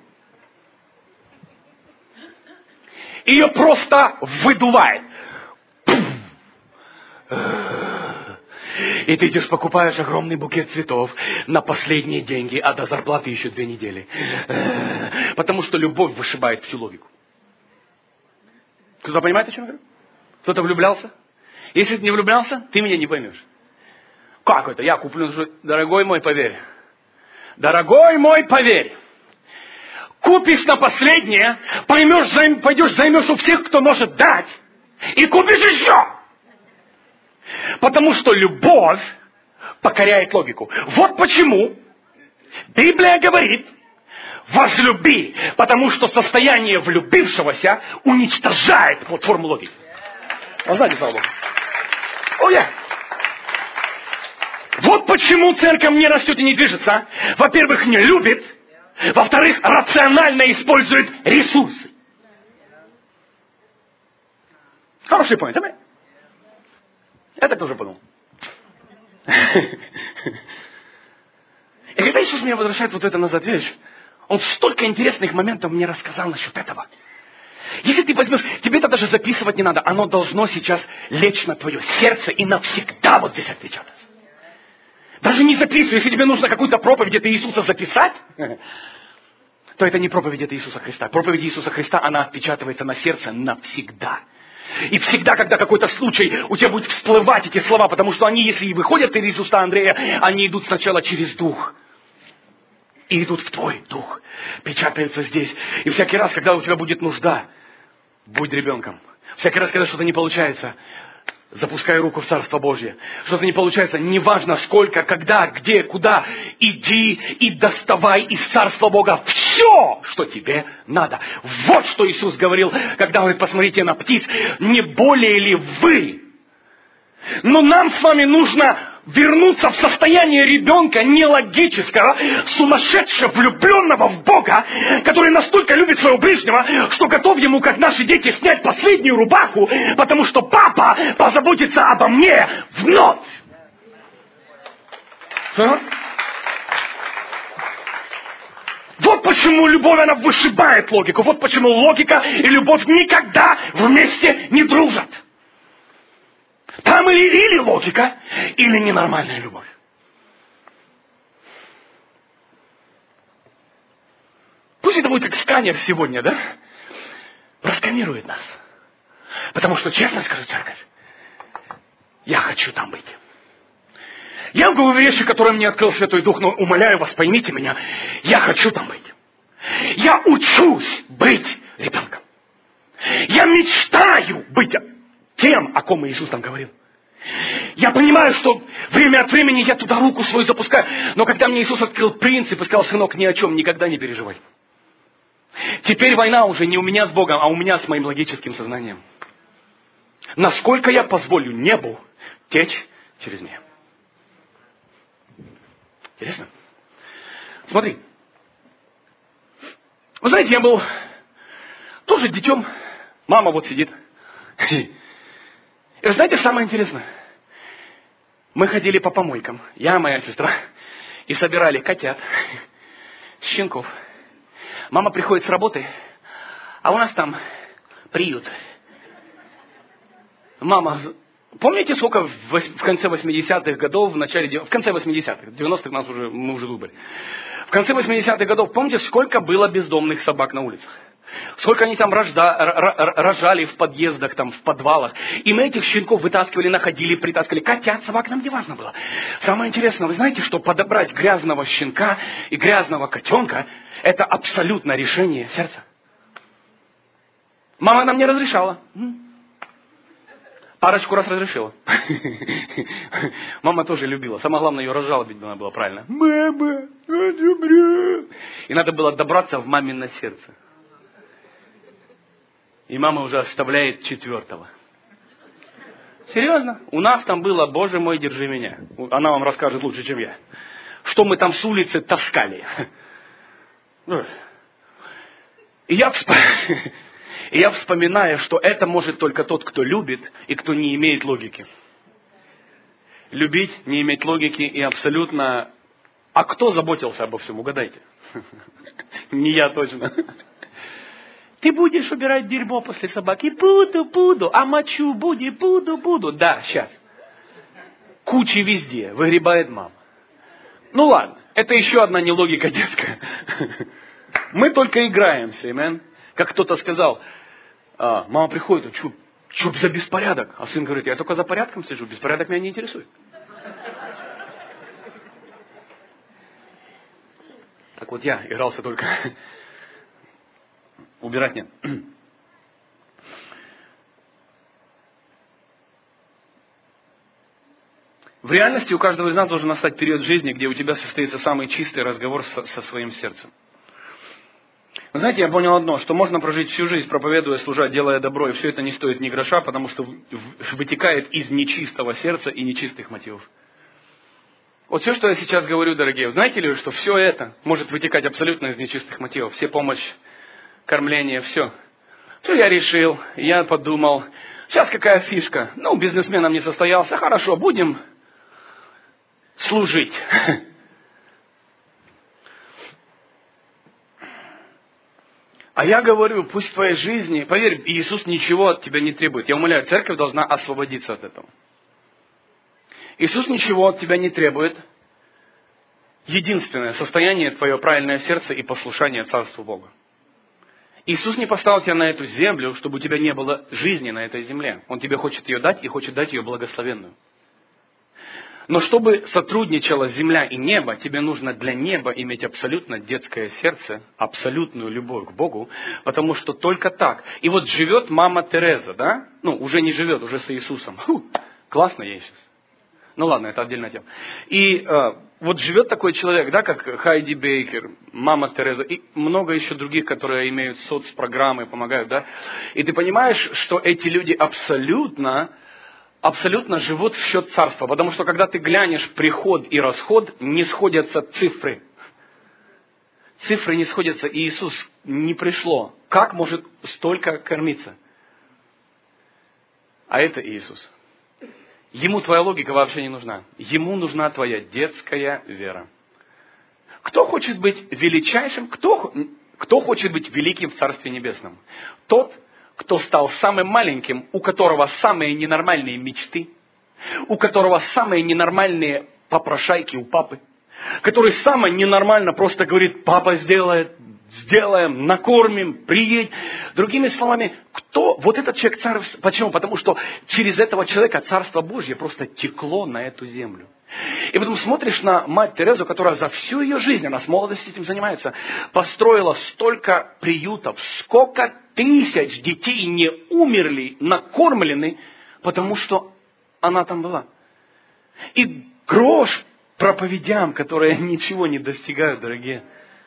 Ее просто выдувает. И ты идешь, покупаешь огромный букет цветов на последние деньги, а до зарплаты еще две недели. Потому что любовь вышибает всю логику. Кто-то понимает, о чем я говорю? Кто-то влюблялся? Если ты не влюблялся, ты меня не поймешь. Как это? Я куплю, дорогой мой, поверь. Дорогой мой, поверь. Купишь на последнее, поймешь, займ, пойдешь, займешь у всех, кто может дать. И купишь еще. Потому что любовь покоряет логику. Вот почему Библия говорит, возлюби, потому что состояние влюбившегося уничтожает платформу логики. А знаете, слава Богу. О, я. Вот почему церковь не растет и не движется. Во-первых, не любит. Во-вторых, рационально использует ресурсы. Хороший поинт, да? Это тоже понял. И когда Иисус меня возвращает вот это назад, видишь, Он столько интересных моментов мне рассказал насчет этого. Если ты возьмешь, тебе это даже записывать не надо, оно должно сейчас лечь на твое сердце и навсегда вот здесь отпечататься. Даже не записывай, если тебе нужно какую-то проповедь от Иисуса записать, то это не проповедь от Иисуса Христа. Проповедь Иисуса Христа, она отпечатывается на сердце навсегда. И всегда, когда какой-то случай, у тебя будет всплывать эти слова, потому что они, если и выходят из уста Андрея, они идут сначала через дух. И идут в твой дух. Печатаются здесь. И всякий раз, когда у тебя будет нужда, будь ребенком. Всякий раз, когда что-то не получается, запускай руку в Царство Божье. Что-то не получается, неважно сколько, когда, где, куда. Иди и доставай из Царства Бога все, что тебе надо. Вот что Иисус говорил, когда говорит, посмотрите на птиц, не более ли вы? Но нам с вами нужно вернуться в состояние ребенка нелогического, сумасшедшего, влюбленного в Бога, который настолько любит своего ближнего, что готов ему, как наши дети, снять последнюю рубаху, потому что папа позаботится обо мне вновь. А? Вот почему любовь, она вышибает логику. Вот почему логика и любовь никогда вместе не дружат. Там или, или логика, или ненормальная любовь. Пусть это будет как сканер сегодня, да? Просканирует нас. Потому что, честно скажу, церковь, я хочу там быть. Я вам говорю вещи, которые мне открыл Святой Дух, но умоляю вас, поймите меня, я хочу там быть. Я учусь быть ребенком. Я мечтаю быть тем, о ком Иисус там говорил. Я понимаю, что время от времени я туда руку свою запускаю. Но когда мне Иисус открыл принцип и сказал, сынок, ни о чем никогда не переживай. Теперь война уже не у меня с Богом, а у меня с моим логическим сознанием. Насколько я позволю небу течь через меня. Интересно? Смотри. Вы знаете, я был тоже детем. Мама вот сидит. И знаете, самое интересное? Мы ходили по помойкам, я, моя сестра, и собирали котят, щенков. Мама приходит с работы, а у нас там приют. Мама, помните, сколько в конце восьмидесятых годов, в начале, в конце восьмидесятых, в девяностых нас уже, мы уже тут были. В конце восьмидесятых годов, помните, сколько было бездомных собак на улицах? Сколько они там рожда, рожали в подъездах, там, в подвалах. И мы этих щенков вытаскивали, находили, притаскивали. Котят, собак нам не важно было. Самое интересное, вы знаете, что подобрать грязного щенка и грязного котенка – это абсолютно решение сердца. Мама нам не разрешала. Парочку раз разрешила. Мама тоже любила. Самое главное, ее разжалобить она была правильно. Мама, умру. И надо было добраться в мамино сердце. И мама уже оставляет четвертого. Серьезно? У нас там было, Боже мой, держи меня. Она вам расскажет лучше, чем я. Что мы там с улицы таскали. И я, всп... и я вспоминаю, что это может только тот, кто любит и кто не имеет логики. Любить, не иметь логики и абсолютно... А кто заботился обо всем? Угадайте. Не я точно. Ты будешь убирать дерьмо после собаки? Буду, буду. А мочу буду, буду, буду. Да, сейчас. кучи везде, выгребает мама. Ну ладно, это еще одна нелогика детская. Мы только играемся, amen. Как кто-то сказал, а, мама приходит, что, что за беспорядок? А сын говорит, я только за порядком слежу, беспорядок меня не интересует. Так вот я игрался только. Убирать нет. В реальности у каждого из нас должен настать период жизни, где у тебя состоится самый чистый разговор со, со своим сердцем. Вы знаете, я понял одно, что можно прожить всю жизнь, проповедуя, служа, делая добро, и все это не стоит ни гроша, потому что вытекает из нечистого сердца и нечистых мотивов. Вот все, что я сейчас говорю, дорогие, знаете ли, что все это может вытекать абсолютно из нечистых мотивов? Все помощь, кормление, все. Все я решил, я подумал, сейчас какая фишка? Ну, бизнесменом не состоялся, хорошо, будем служить. А я говорю, пусть в твоей жизни, поверь, Иисус ничего от тебя не требует. Я умоляю, церковь должна освободиться от этого. Иисус ничего от тебя не требует. Единственное состояние твое правильное сердце и послушание Царству Бога. Иисус не поставил тебя на эту землю, чтобы у тебя не было жизни на этой земле. Он тебе хочет ее дать и хочет дать ее благословенную. Но чтобы сотрудничала земля и небо, тебе нужно для неба иметь абсолютно детское сердце, абсолютную любовь к Богу, потому что только так. И вот живет мама Тереза, да? Ну, уже не живет, уже с Иисусом. Фу, классно ей сейчас. Ну ладно, это отдельная тема. И э, вот живет такой человек, да, как Хайди Бейкер, мама Тереза, и много еще других, которые имеют соцпрограммы, помогают, да. И ты понимаешь, что эти люди абсолютно... абсолютно живут в счет царства. Потому что когда ты глянешь приход и расход, не сходятся цифры. Цифры не сходятся, и Иисус не пришло. Как может столько кормиться? А это Иисус. Ему твоя логика вообще не нужна. Ему нужна твоя детская вера. Кто хочет быть величайшим? Кто, кто хочет быть великим в Царстве Небесном? Тот, кто стал самым маленьким, у которого самые ненормальные мечты, у которого самые ненормальные попрошайки у папы, который самое ненормально просто говорит, папа сделает, сделаем, накормим, приедь. Другими словами, кто, вот этот человек царь, почему? Потому что через этого человека Царство Божье просто текло на эту землю. И потом смотришь на мать Терезу, которая за всю ее жизнь, она с молодости этим занимается, построила столько приютов, сколько тысяч детей не умерли, накормлены, потому что она там была. И грош проповедям, которые ничего не достигают, дорогие.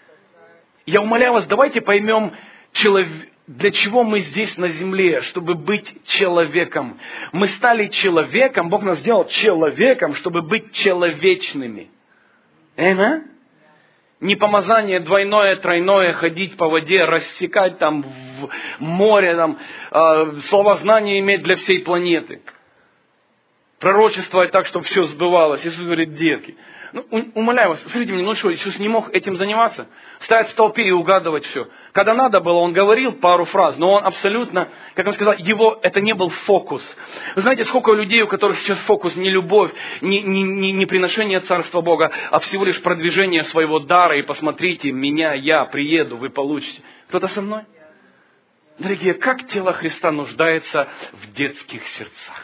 Я умоляю вас, давайте поймем, для чего мы здесь на земле, чтобы быть человеком. Мы стали человеком, Бог нас сделал человеком, чтобы быть человечными. Аминь? Не помазание двойное, тройное, ходить по воде, рассекать там в море, там, э, словознание иметь для всей планеты. Пророчествовать так, чтобы все сбывалось. Иисус говорит, детки. Ну, умоляю вас, скажите мне, ну что, Иисус не мог этим заниматься? Стоять в толпе и угадывать все. Когда надо было, он говорил пару фраз, но он абсолютно, как он сказал, его, это не был фокус. Вы знаете, сколько людей, у которых сейчас фокус не любовь, не, не, не, не приношение Царства Бога, а всего лишь продвижение своего дара, и посмотрите, меня, я приеду, вы получите. Кто-то со мной? Дорогие, как тело Христа нуждается в детских сердцах?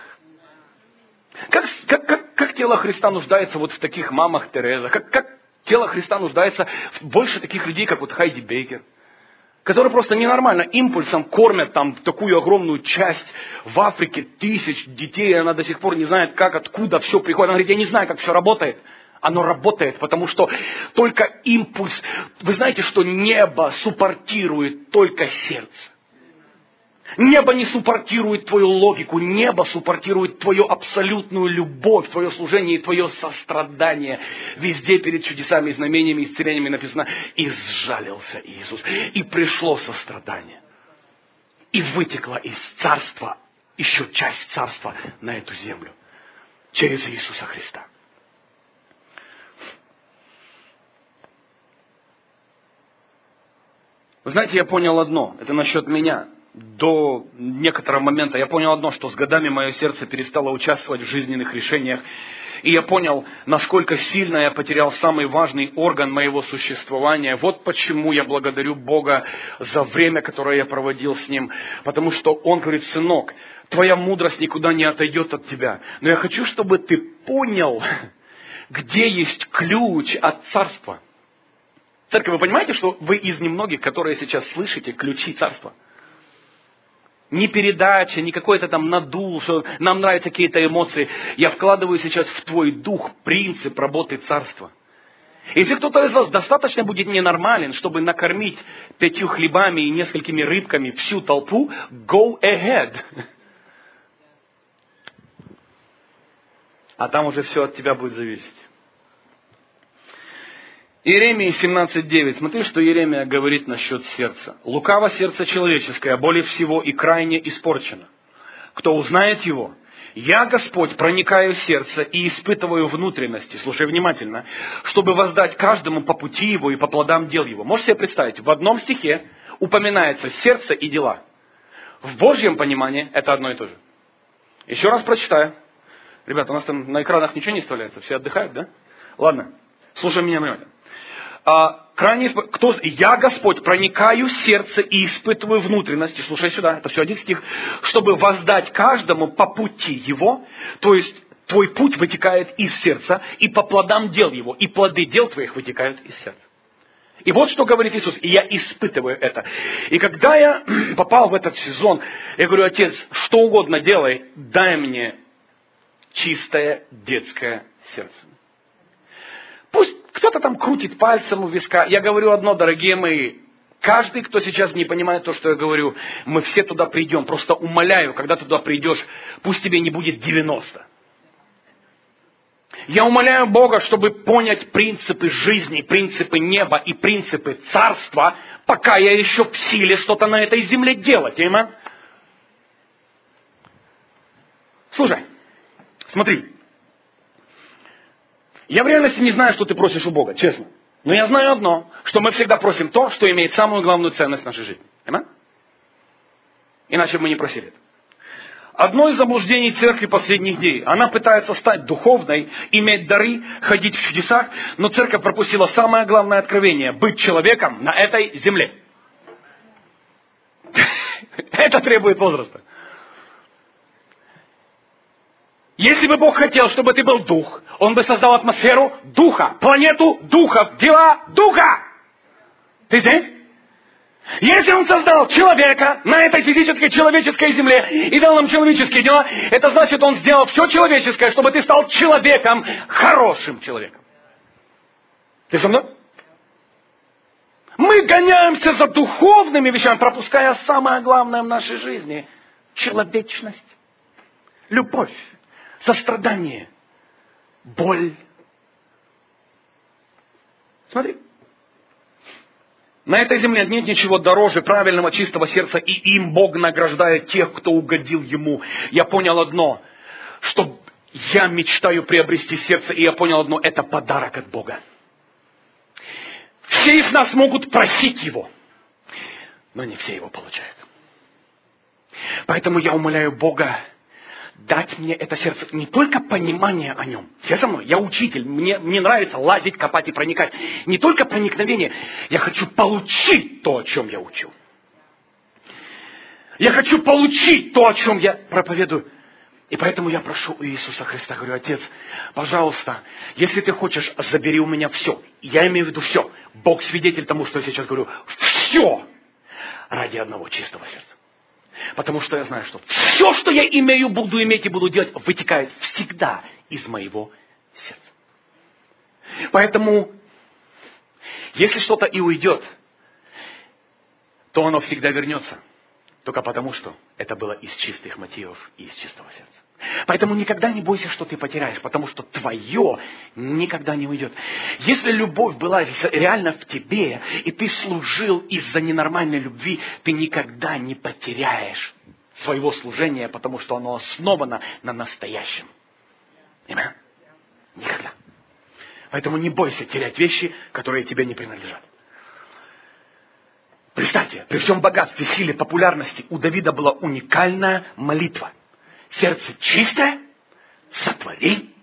Как, как, как, как тело Христа нуждается вот в таких мамах Тереза? Как, как тело Христа нуждается в больше таких людей, как вот Хайди Бейкер? Которые просто ненормально импульсом кормят там такую огромную часть в Африке, тысяч детей. И она до сих пор не знает, как, откуда все приходит. Она говорит, я не знаю, как все работает. Оно работает, потому что только импульс. Вы знаете, что небо суппортирует только сердце. Небо не суппортирует твою логику, небо суппортирует твою абсолютную любовь, твое служение и твое сострадание. Везде перед чудесами, знамениями, исцелениями написано, и сжалился Иисус, и пришло сострадание. И вытекла из царства, еще часть царства на эту землю, через Иисуса Христа. Вы знаете, я понял одно, это насчет меня. До некоторого момента я понял одно, что с годами мое сердце перестало участвовать в жизненных решениях. И я понял, насколько сильно я потерял самый важный орган моего существования. Вот почему я благодарю Бога за время, которое я проводил с Ним. Потому что Он говорит: сынок, твоя мудрость никуда не отойдет от тебя. Но я хочу, чтобы ты понял, где есть ключ от царства. Церковь, вы понимаете, что вы из немногих, которые сейчас слышите ключи царства? Ни передача, ни какой-то там надул, что нам нравятся какие-то эмоции. Я вкладываю сейчас в твой дух принцип работы царства. Если кто-то из вас достаточно будет ненормален, чтобы накормить пятью хлебами и несколькими рыбками всю толпу, go ahead. А там уже все от тебя будет зависеть. Иеремия семнадцать девять. Смотри, что Иеремия говорит насчет сердца. «Лукаво сердце человеческое, более всего и крайне испорчено. Кто узнает его? Я, Господь, проникаю в сердце и испытываю внутренности». Слушай внимательно. «Чтобы воздать каждому по пути его и по плодам дел его». Можете себе представить, в одном стихе упоминается сердце и дела. В Божьем понимании это одно и то же. Еще раз прочитаю. Ребята, у нас там на экранах ничего не вставляется, все отдыхают, да? Ладно, слушай меня внимательно. А, крайне, кто, я, Господь, проникаю в сердце и испытываю внутренности. Слушай сюда, это все один стих. Чтобы воздать каждому по пути его, то есть твой путь вытекает из сердца, и по плодам дел его, и плоды дел твоих вытекают из сердца. И вот что говорит Иисус, и я испытываю это. И когда я попал в этот сезон, я говорю: Отец, что угодно делай, дай мне чистое детское сердце. Пусть кто-то там крутит пальцем у виска. Я говорю одно, дорогие мои. Каждый, кто сейчас не понимает то, что я говорю, мы все туда придем. Просто умоляю, когда ты туда придешь, пусть тебе не будет девяносто. Я умоляю Бога, чтобы понять принципы жизни, принципы неба и принципы царства, пока я еще в силе что-то на этой земле делать. Аминь. Слушай, смотри. Я в реальности не знаю, что ты просишь у Бога, честно. Но я знаю одно, что мы всегда просим то, что имеет самую главную ценность в нашей жизни. Аминь? Иначе бы мы не просили это. Одно из заблуждений церкви последних дней. Она пытается стать духовной, иметь дары, ходить в чудесах, но церковь пропустила самое главное откровение – быть человеком на этой земле. Это требует возраста. Если бы Бог хотел, чтобы ты был дух, Он бы создал атмосферу духа, планету духов, дела духа. Ты здесь? Если Он создал человека на этой физической человеческой земле и дал нам человеческие дела, это значит, Он сделал все человеческое, чтобы ты стал человеком, хорошим человеком. Ты со мной? Мы гоняемся за духовными вещами, пропуская самое главное в нашей жизни – человечность, любовь, сострадание, боль. Смотри. На этой земле нет ничего дороже правильного, чистого сердца, и им Бог награждает тех, кто угодил Ему. Я понял одно, что я мечтаю приобрести сердце, и я понял одно, это подарок от Бога. Все из нас могут просить Его, но не все Его получают. Поэтому я умоляю Бога дать мне это сердце, не только понимание о нем. Все со мной, я учитель, мне, мне нравится лазить, копать и проникать. Не только проникновение, я хочу получить то, о чем я учу. Я хочу получить то, о чем я проповедую. И поэтому я прошу у Иисуса Христа, говорю: Отец, пожалуйста, если ты хочешь, забери у меня все. Я имею в виду все. Бог свидетель тому, что я сейчас говорю. Все ради одного чистого сердца. Потому что я знаю, что все, что я имею, буду иметь и буду делать, вытекает всегда из моего сердца. Поэтому, если что-то и уйдет, то оно всегда вернется. Только потому, что это было из чистых мотивов и из чистого сердца. Поэтому никогда не бойся, что ты потеряешь, потому что твое никогда не уйдет. Если любовь была реально в тебе, и ты служил из-за ненормальной любви, ты никогда не потеряешь своего служения, потому что оно основано на настоящем. Аминь? Никогда. Поэтому не бойся терять вещи, которые тебе не принадлежат. Представьте, при всем богатстве, силе, популярности у Давида была уникальная молитва. Сердце чистое, сотвори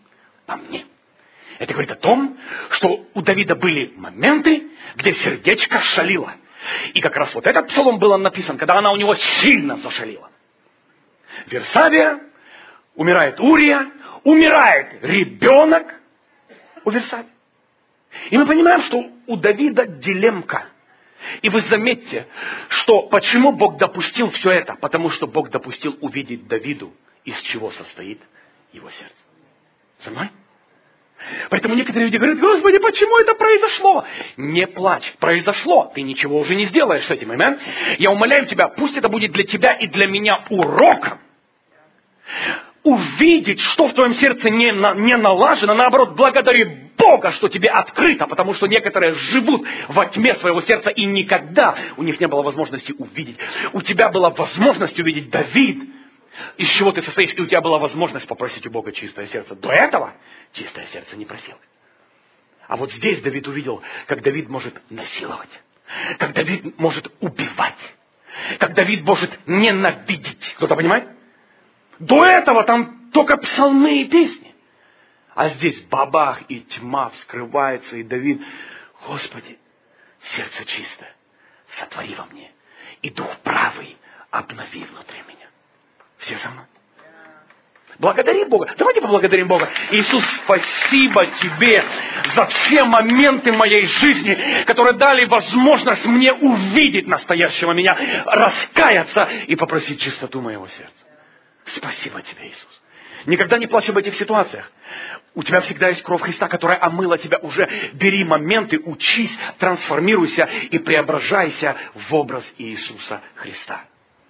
во мне. Это говорит о том, что у Давида были моменты, где сердечко шалило. И как раз вот этот псалом был написан, когда она у него сильно зашалила. Версавия, умирает Урия, умирает ребенок у Версавии. И мы понимаем, что у Давида дилемка. И вы заметьте, что почему Бог допустил все это? Потому что Бог допустил увидеть Давиду, из чего состоит его сердце. Со мной? Поэтому некоторые люди говорят: Господи, почему это произошло? Не плачь, произошло. Ты ничего уже не сделаешь с этим. Аминь. Я умоляю тебя, пусть это будет для тебя и для меня уроком. Увидеть, что в твоем сердце не, на, не налажено, наоборот, благодари Бога, что тебе открыто, потому что некоторые живут во тьме своего сердца, и никогда у них не было возможности увидеть. У тебя была возможность увидеть Давид, из чего ты состоишь, и у тебя была возможность попросить у Бога чистое сердце. До этого чистое сердце не просил. А вот здесь Давид увидел, как Давид может насиловать, как Давид может убивать, как Давид может ненавидеть. Кто-то понимает? До этого там только псалмы и песни. А здесь бабах, и тьма вскрывается, и Давид: Господи, сердце чистое, сотвори во мне, и дух правый обнови внутри меня. Все со мной? Благодари Бога. Давайте поблагодарим Бога. Иисус, спасибо Тебе за все моменты моей жизни, которые дали возможность мне увидеть настоящего меня, раскаяться и попросить чистоту моего сердца. Спасибо Тебе, Иисус. Никогда не плачь об этих ситуациях. У тебя всегда есть кровь Христа, которая омыла тебя уже. Бери моменты, учись, трансформируйся и преображайся в образ Иисуса Христа.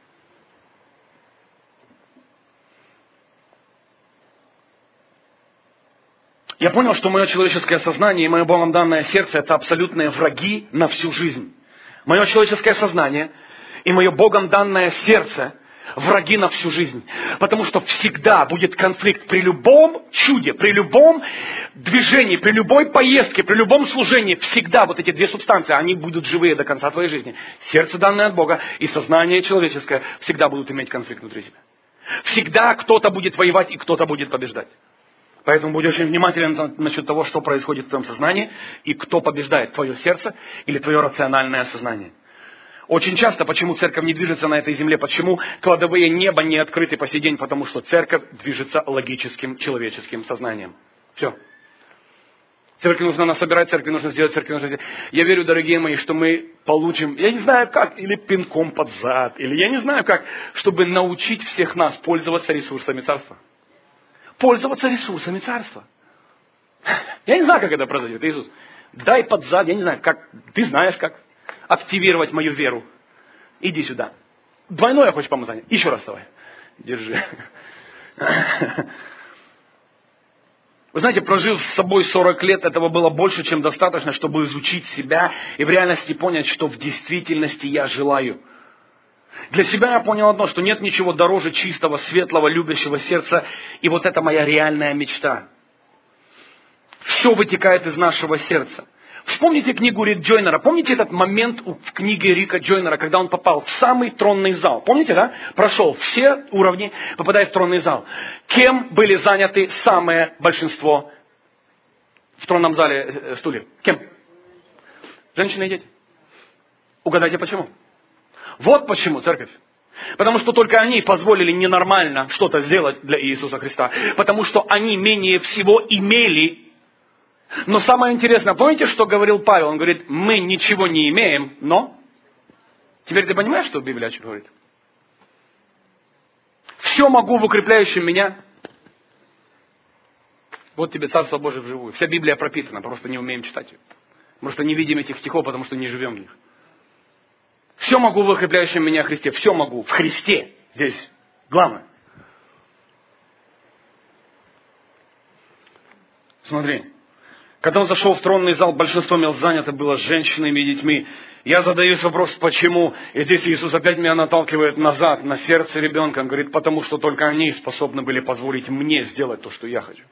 Я понял, что мое человеческое сознание и мое Богом данное сердце — это абсолютные враги на всю жизнь. Мое человеческое сознание и мое Богом данное сердце — враги на всю жизнь. Потому что всегда будет конфликт при любом чуде, при любом движении, при любой поездке, при любом служении. Всегда вот эти две субстанции, они будут живые до конца твоей жизни. Сердце, данное от Бога, и сознание человеческое всегда будут иметь конфликт внутри себя. Всегда кто-то будет воевать и кто-то будет побеждать. Поэтому будь очень внимателен насчет того, что происходит в твоем сознании, и кто побеждает, твое сердце или твое рациональное сознание. Очень часто, почему церковь не движется на этой земле, почему кладовые неба не открыты по сей день, потому что церковь движется логическим человеческим сознанием. Все. Церкви нужно насобирать, церкви нужно сделать, церкви нужно сделать. Я верю, дорогие мои, что мы получим, я не знаю как, или пинком под зад, или я не знаю как, чтобы научить всех нас пользоваться ресурсами царства. Пользоваться ресурсами царства. Я не знаю, как это произойдет, Иисус. Дай под зад, я не знаю, как, ты знаешь как. Активировать мою веру. Иди сюда. Двойное хочешь помазание? Еще раз давай. Держи. Вы знаете, прожив с собой сорок лет, этого было больше, чем достаточно, чтобы изучить себя и в реальности понять, что в действительности я желаю. Для себя я понял одно, что нет ничего дороже чистого, светлого, любящего сердца. И вот это моя реальная мечта. Все вытекает из нашего сердца. Вспомните книгу Рика Джойнера. Помните этот момент в книге Рика Джойнера, когда он попал в самый тронный зал? Помните, да? Прошел все уровни, попадая в тронный зал. Кем были заняты самое большинство в тронном зале стульев? Кем? Женщины и дети. Угадайте почему? Вот почему, церковь. Потому что только они позволили ненормально что-то сделать для Иисуса Христа. Потому что они менее всего имели. Но самое интересное, помните, что говорил Павел? Он говорит: мы ничего не имеем, но... Теперь ты понимаешь, что Библия говорит? Все могу в укрепляющем меня. Вот тебе Царство Божие вживую. Вся Библия пропитана, просто не умеем читать ее. Просто не видим этих стихов, потому что не живем в них. Все могу в укрепляющем меня Христе. Все могу в Христе. Здесь главное. Смотри. Когда он зашел в тронный зал, большинство мест занято было женщинами и детьми. Я задаюсь вопрос, почему? И здесь Иисус опять меня наталкивает назад, на сердце ребенка. Он говорит, потому что только они способны были позволить мне сделать то, что я хочу.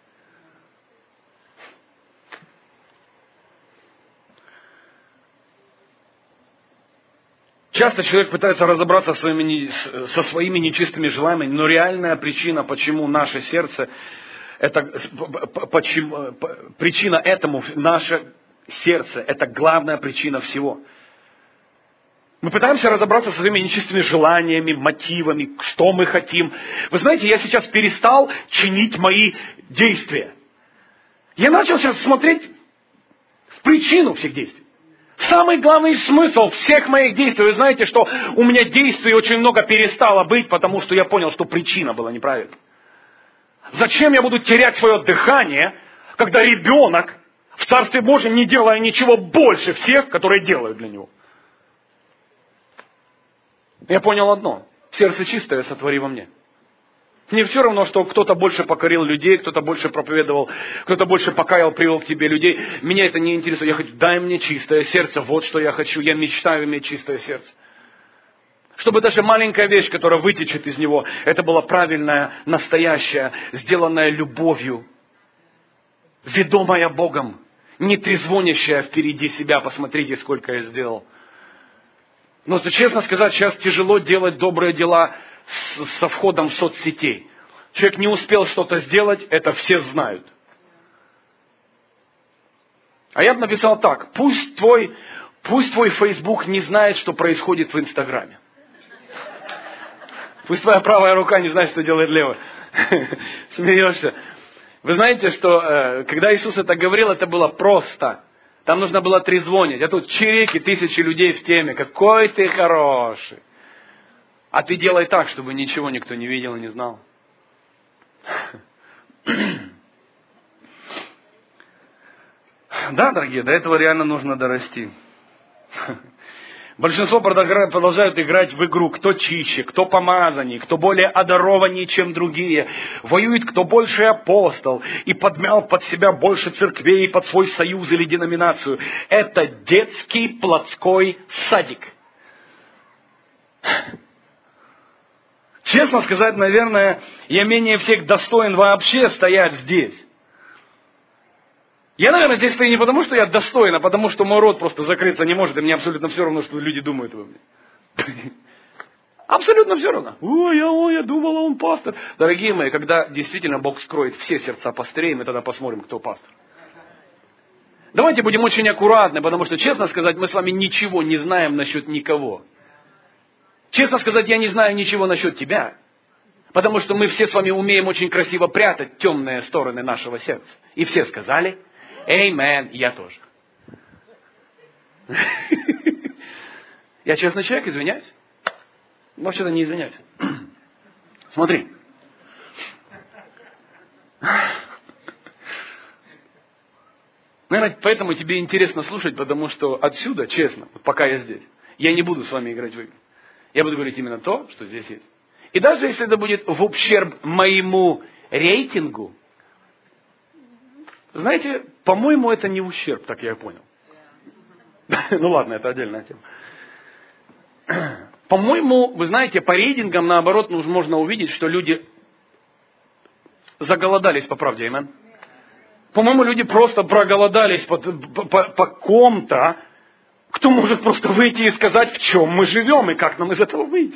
Часто человек пытается разобраться со своими, со своими нечистыми желаниями, но реальная причина, почему наше сердце Это, почему, причина этому наше сердце. Это главная причина всего. Мы пытаемся разобраться со своими нечистыми желаниями, мотивами, что мы хотим. Вы знаете, я сейчас перестал чинить мои действия. Я начал сейчас смотреть в причину всех действий. Самый главный смысл всех моих действий. Вы знаете, что у меня действий очень много перестало быть, потому что я понял, что причина была неправильной. Зачем я буду терять свое дыхание, когда ребенок в Царстве Божьем, не делая ничего больше всех, которые делают для него? Я понял одно. Сердце чистое сотвори во мне. Мне все равно, что кто-то больше покорил людей, кто-то больше проповедовал, кто-то больше покаял, привел к тебе людей. Меня это не интересует. Я хочу, дай мне чистое сердце. Вот что я хочу. Я мечтаю иметь чистое сердце. Чтобы даже маленькая вещь, которая вытечет из него, это была правильная, настоящая, сделанная любовью, ведомая Богом, не трезвонящая впереди себя. Посмотрите, сколько я сделал. Но, честно сказать, сейчас тяжело делать добрые дела со входом в соцсетей. Человек не успел что-то сделать, это все знают. А я бы написал так: пусть твой, пусть твой Facebook не знает, что происходит в Инстаграме. Пусть твоя правая рука не знает, что делает левая. Смеешься. Вы знаете, что когда Иисус это говорил, это было просто. Там нужно было трезвонить. А тут чирики, тысячи людей в теме. Какой ты хороший. А ты делай так, чтобы ничего никто не видел и не знал. Да, дорогие, до этого реально нужно дорасти. Большинство продолжают играть в игру, кто чище, кто помазаннее, кто более одарованнее, чем другие. Воюет, кто больше апостол и подмял под себя больше церквей, под свой союз или деноминацию. Это детский плотской садик. Честно сказать, наверное, я менее всех достоин вообще стоять здесь. Я, наверное, здесь стою не потому, что я достоин, а потому, что мой рот просто закрыться не может, и мне абсолютно все равно, что люди думают обо мне. Абсолютно все равно. Ой, я, ой, я думал, он пастор. Дорогие мои, когда действительно Бог скроет все сердца пастырей, мы тогда посмотрим, кто пастор. Давайте будем очень аккуратны, потому что, честно сказать, мы с вами ничего не знаем насчет никого. Честно сказать, я не знаю ничего насчет тебя. Потому что мы все с вами умеем очень красиво прятать темные стороны нашего сердца. И все сказали: Amen, я тоже. Я честный человек, извиняюсь. Вообще-то не извиняюсь. Смотри. Наверное, поэтому тебе интересно слушать, потому что отсюда, честно, пока я здесь, я не буду с вами играть в игры. Я буду говорить именно то, что здесь есть. И даже если это будет в ущерб моему рейтингу, знаете, по-моему, это не ущерб, так я понял. Ну ладно, это отдельная тема. По-моему, вы знаете, по рейтингам, наоборот, можно увидеть, что люди заголодались по правде, амен. По-моему, люди просто проголодались по, по, по ком-то, кто может просто выйти и сказать, в чем мы живем и как нам из этого выйти.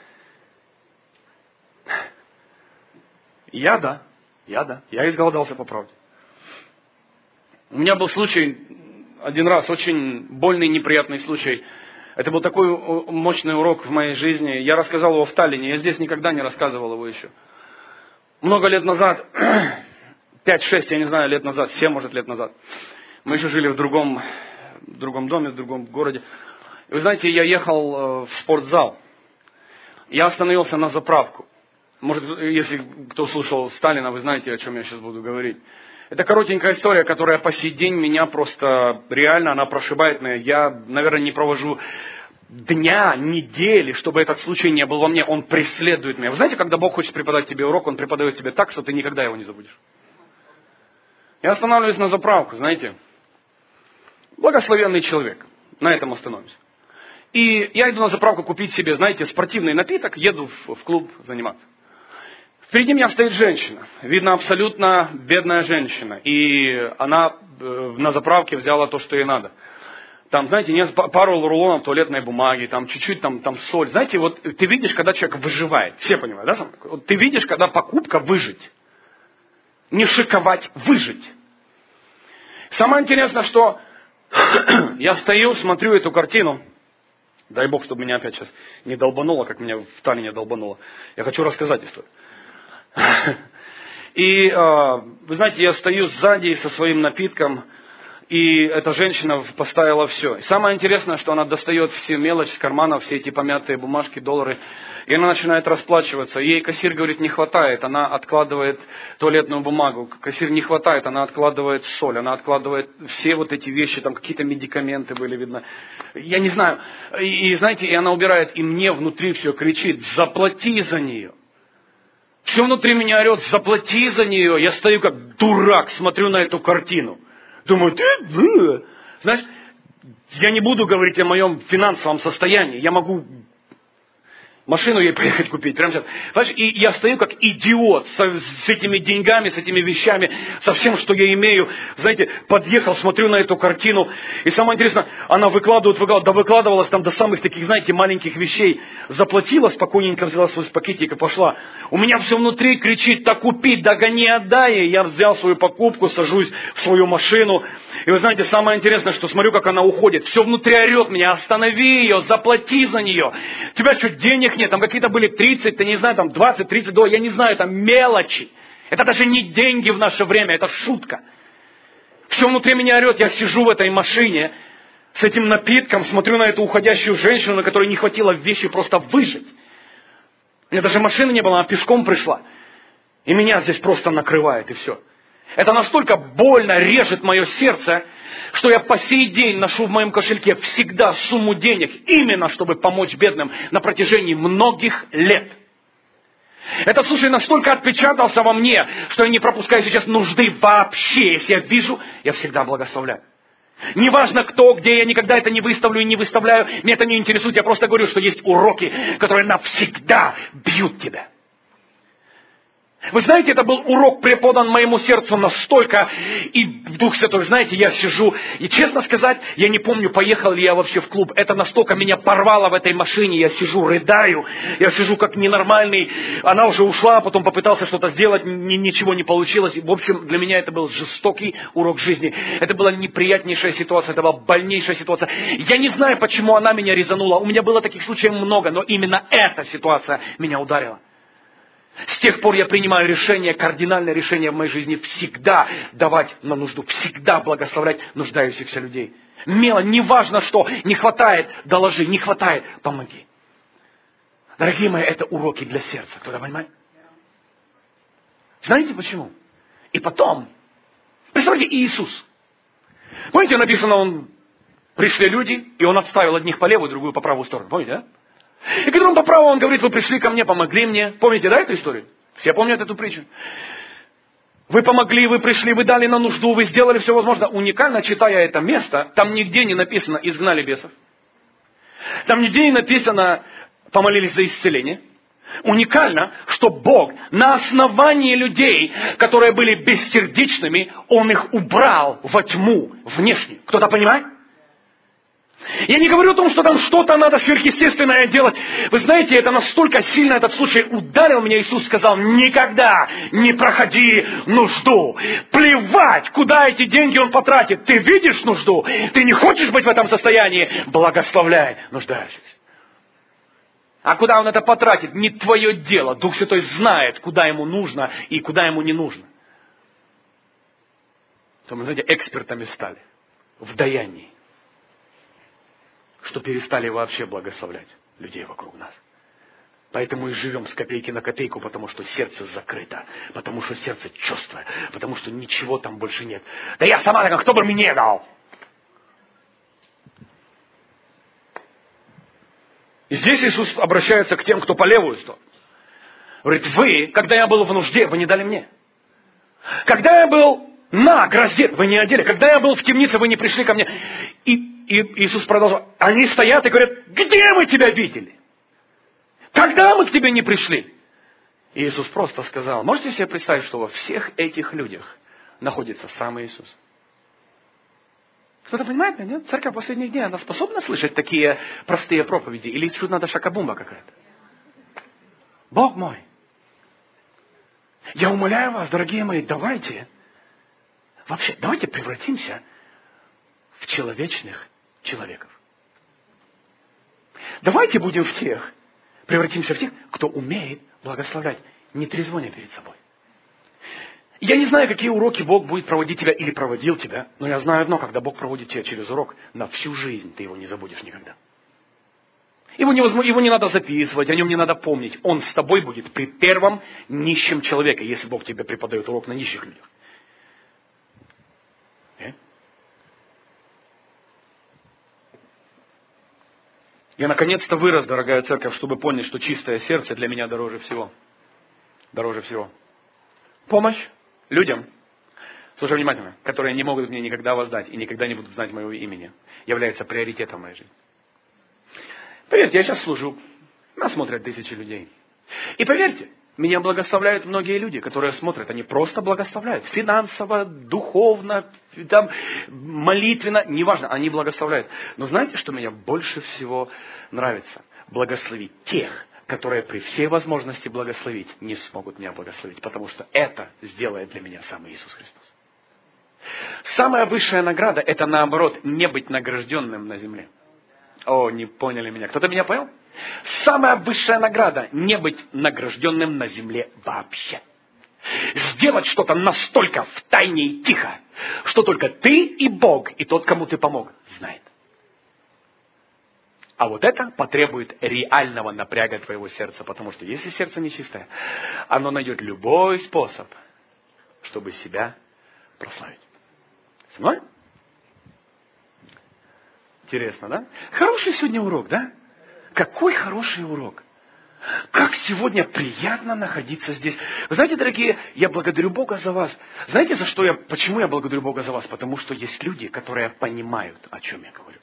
Я да, я да, я изголодался по правде. У меня был случай, один раз, очень больный, неприятный случай. Это был такой мощный урок в моей жизни. Я рассказал его в Таллине, я здесь никогда не рассказывал его еще. Много лет назад, пять-шесть, я не знаю, лет назад, семь, может, лет назад, мы еще жили в другом, в другом доме, в другом городе. И вы знаете, я ехал в спортзал. Я остановился на заправку. Может, если кто слушал Сталина, вы знаете, о чем я сейчас буду говорить. Это коротенькая история, которая по сей день меня просто реально, она прошибает меня. Я, наверное, не провожу дня, недели, чтобы этот случай не был во мне. Он преследует меня. Вы знаете, когда Бог хочет преподать тебе урок, Он преподает тебе так, что ты никогда его не забудешь. Я останавливаюсь на заправку, знаете. Благословенный человек. На этом остановимся. И я иду на заправку купить себе, знаете, спортивный напиток, еду в, в клуб заниматься. Впереди меня стоит женщина. Видно, абсолютно бедная женщина. И она э, на заправке взяла то, что ей надо. Там, знаете, не, пару рулонов туалетной бумаги, там чуть-чуть там, там соль. Знаете, вот ты видишь, когда человек выживает. Все понимают, да? Вот ты видишь, когда покупка выжить. не шиковать, выжить. Самое интересное, что я стою, смотрю эту картину. Дай Бог, чтобы меня опять сейчас не долбануло, как меня в Таллине долбануло. Я хочу рассказать историю. И, вы знаете, я стою сзади со своим напитком, и эта женщина поставила все. И самое интересное, что она достает все мелочь с карманов, все эти помятые бумажки, доллары, и она начинает расплачиваться. Ей кассир говорит, не хватает, она откладывает туалетную бумагу. Кассир не хватает, она откладывает соль, она откладывает все вот эти вещи, там какие-то медикаменты были, видно. Я не знаю. И, и знаете, и она убирает, и мне внутри все кричит, заплати за нее. Все внутри меня орет, заплати за нее. Я стою как дурак, смотрю на эту картину. Думаю, ты, ты, знаешь, я не буду говорить о моем финансовом состоянии. Я могу машину ей поехать купить прямо сейчас. Знаешь, и я стою как идиот с, с этими деньгами, с этими вещами, со всем, что я имею. Знаете, подъехал, смотрю на эту картину. И самое интересное, она выкладывает, выкладывает, да выкладывалась там до самых таких, знаете, маленьких вещей. Заплатила, спокойненько взяла свой пакетик и пошла. У меня все внутри кричит, да купи, да гони, отдай. Я взял свою покупку, сажусь в свою машину. И вы знаете, самое интересное, что смотрю, как она уходит. Все внутри орет меня, останови ее, заплати за нее. У тебя что, денег нет? Там какие-то были тридцать, ты не знаю, там двадцать-тридцать долларов, я не знаю, там мелочи. Это даже не деньги в наше время, это шутка. Все внутри меня орет, я сижу в этой машине с этим напитком, смотрю на эту уходящую женщину, на которой не хватило вещи просто выжить. У меня даже машины не было, она пешком пришла. И меня здесь просто накрывает, и все. Это настолько больно режет мое сердце, что я по сей день ношу в моем кошельке всегда сумму денег, именно чтобы помочь бедным на протяжении многих лет. Этот случай настолько отпечатался во мне, что я не пропускаю сейчас нужды вообще. Если я вижу, я всегда благословляю. Неважно кто, где, я никогда это не выставлю и не выставляю, меня это не интересует, я просто говорю, что есть уроки, которые навсегда бьют тебя. Вы знаете, это был урок преподан моему сердцу настолько, и Дух Святой, знаете, я сижу, и честно сказать, я не помню, поехал ли я вообще в клуб, это настолько меня порвало в этой машине, я сижу, рыдаю, я сижу как ненормальный, она уже ушла, потом попытался что-то сделать, ни, ничего не получилось, в общем, для меня это был жестокий урок жизни, это была неприятнейшая ситуация, это была больнейшая ситуация, я не знаю, почему она меня резанула, у меня было таких случаев много, но именно эта ситуация меня ударила. С тех пор я принимаю решение, кардинальное решение в моей жизни всегда давать на нужду, всегда благословлять нуждающихся людей. Мело, неважно что, не хватает, доложи, не хватает, помоги. Дорогие мои, это уроки для сердца, кто-то понимает? Знаете почему? И потом, представьте, Иисус. Помните, написано, он, пришли люди, и он отставил одних по левую, другую по правую сторону. Помните, да? И когда он по праву, он говорит, вы пришли ко мне, помогли мне. Помните, да, эту историю? Все помнят эту притчу? Вы помогли, вы пришли, вы дали на нужду, вы сделали все возможное. Уникально, читая это место, там нигде не написано «изгнали бесов». Там нигде не написано «помолились за исцеление». Уникально, что Бог на основании людей, которые были бессердечными, Он их убрал во тьму внешнюю. Кто-то понимает? Я не говорю о том, что там что-то надо сверхъестественное делать. Вы знаете, это настолько сильно этот случай ударил меня. Иисус сказал, никогда не проходи нужду. Плевать, куда эти деньги он потратит. Ты видишь нужду? Ты не хочешь быть в этом состоянии? Благословляй нуждающихся. А куда он это потратит? Не твое дело. Дух Святой знает, куда ему нужно и куда ему не нужно. То мы, знаете, экспертами стали в даянии. Что перестали вообще благословлять людей вокруг нас. Поэтому и живем с копейки на копейку, потому что сердце закрыто, потому что сердце черствое, потому что ничего там больше нет. Да я сама такая, кто бы мне дал? И здесь Иисус обращается к тем, кто по левую сторону. Говорит, вы, когда я был в нужде, вы не дали мне. Когда я был наг, раздет, вы не одели. Когда я был в темнице, вы не пришли ко мне. И И Иисус продолжал. Они стоят и говорят, где мы тебя видели? Когда мы к тебе не пришли? И Иисус просто сказал, можете себе представить, что во всех этих людях находится сам Иисус? Кто-то понимает меня, нет? Церковь последних дней, она способна слышать такие простые проповеди? Или тут надо шакабумба какая-то? Бог мой. Я умоляю вас, дорогие мои, давайте, вообще, давайте превратимся в человечных человеков. Давайте будем в тех, превратимся в тех, кто умеет благословлять, не трезвоня перед собой. Я не знаю, какие уроки Бог будет проводить тебя или проводил тебя, но я знаю одно, когда Бог проводит тебя через урок, на всю жизнь ты его не забудешь никогда. Его, невозможно, его не надо записывать, о нем не надо помнить. Он с тобой будет при первом нищем человеке, если Бог тебе преподает урок на нищих людях. Okay? Я наконец-то вырос, дорогая церковь, чтобы понять, что чистое сердце для меня дороже всего. Дороже всего. Помощь людям, слушай внимательно, которые не могут мне никогда воздать и никогда не будут знать моего имени, является приоритетом в моей жизни. Поверьте, я сейчас служу, нас смотрят тысячи людей. И поверьте, меня благословляют многие люди, которые смотрят, они просто благословляют. Финансово, духовно, там, молитвенно, неважно, они благословляют. Но знаете, что меня больше всего нравится? Благословить тех, которые при всей возможности благословить не смогут меня благословить, потому что это сделает для меня сам Иисус Христос. Самая высшая награда – это наоборот не быть награжденным на земле. О, не поняли меня. Кто-то меня понял? Самая высшая награда – не быть награжденным на земле вообще. Сделать что-то настолько втайне и тихо, что только ты и Бог, и тот, кому ты помог, знает. А вот это потребует реального напряга твоего сердца, потому что если сердце нечистое, оно найдет любой способ, чтобы себя прославить. Со мной? Интересно, да? Хороший сегодня урок, да? Какой хороший урок. Как сегодня приятно находиться здесь. Вы знаете, дорогие, я благодарю Бога за вас. Знаете, за что я, почему я благодарю Бога за вас? Потому что есть люди, которые понимают, о чем я говорю.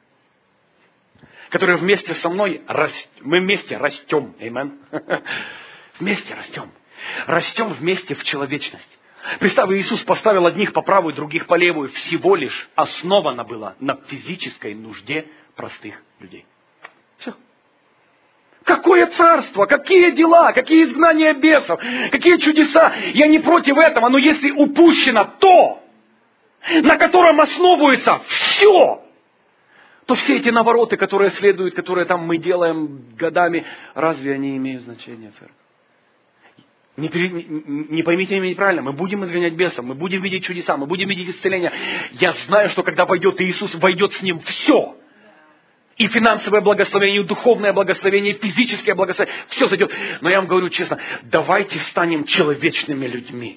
Которые вместе со мной, рас... мы вместе растем. Аминь. Вместе растем. Растем вместе в человечность. Представь, Иисус поставил одних по правую, других по левую. Всего лишь основано было на физической нужде простых людей. Все. Какое царство, какие дела, какие изгнания бесов, какие чудеса. Я не против этого, но если упущено то, на котором основывается все, то все эти навороты, которые следуют, которые там мы делаем годами, разве они имеют значение, церковь? Не, не, не поймите меня неправильно, мы будем изгонять бесов, мы будем видеть чудеса, мы будем видеть исцеления. Я знаю, что когда войдет Иисус, войдет с Ним все. И финансовое благословение, и духовное благословение, и физическое благословение, все зайдет. Но я вам говорю честно, давайте станем человечными людьми.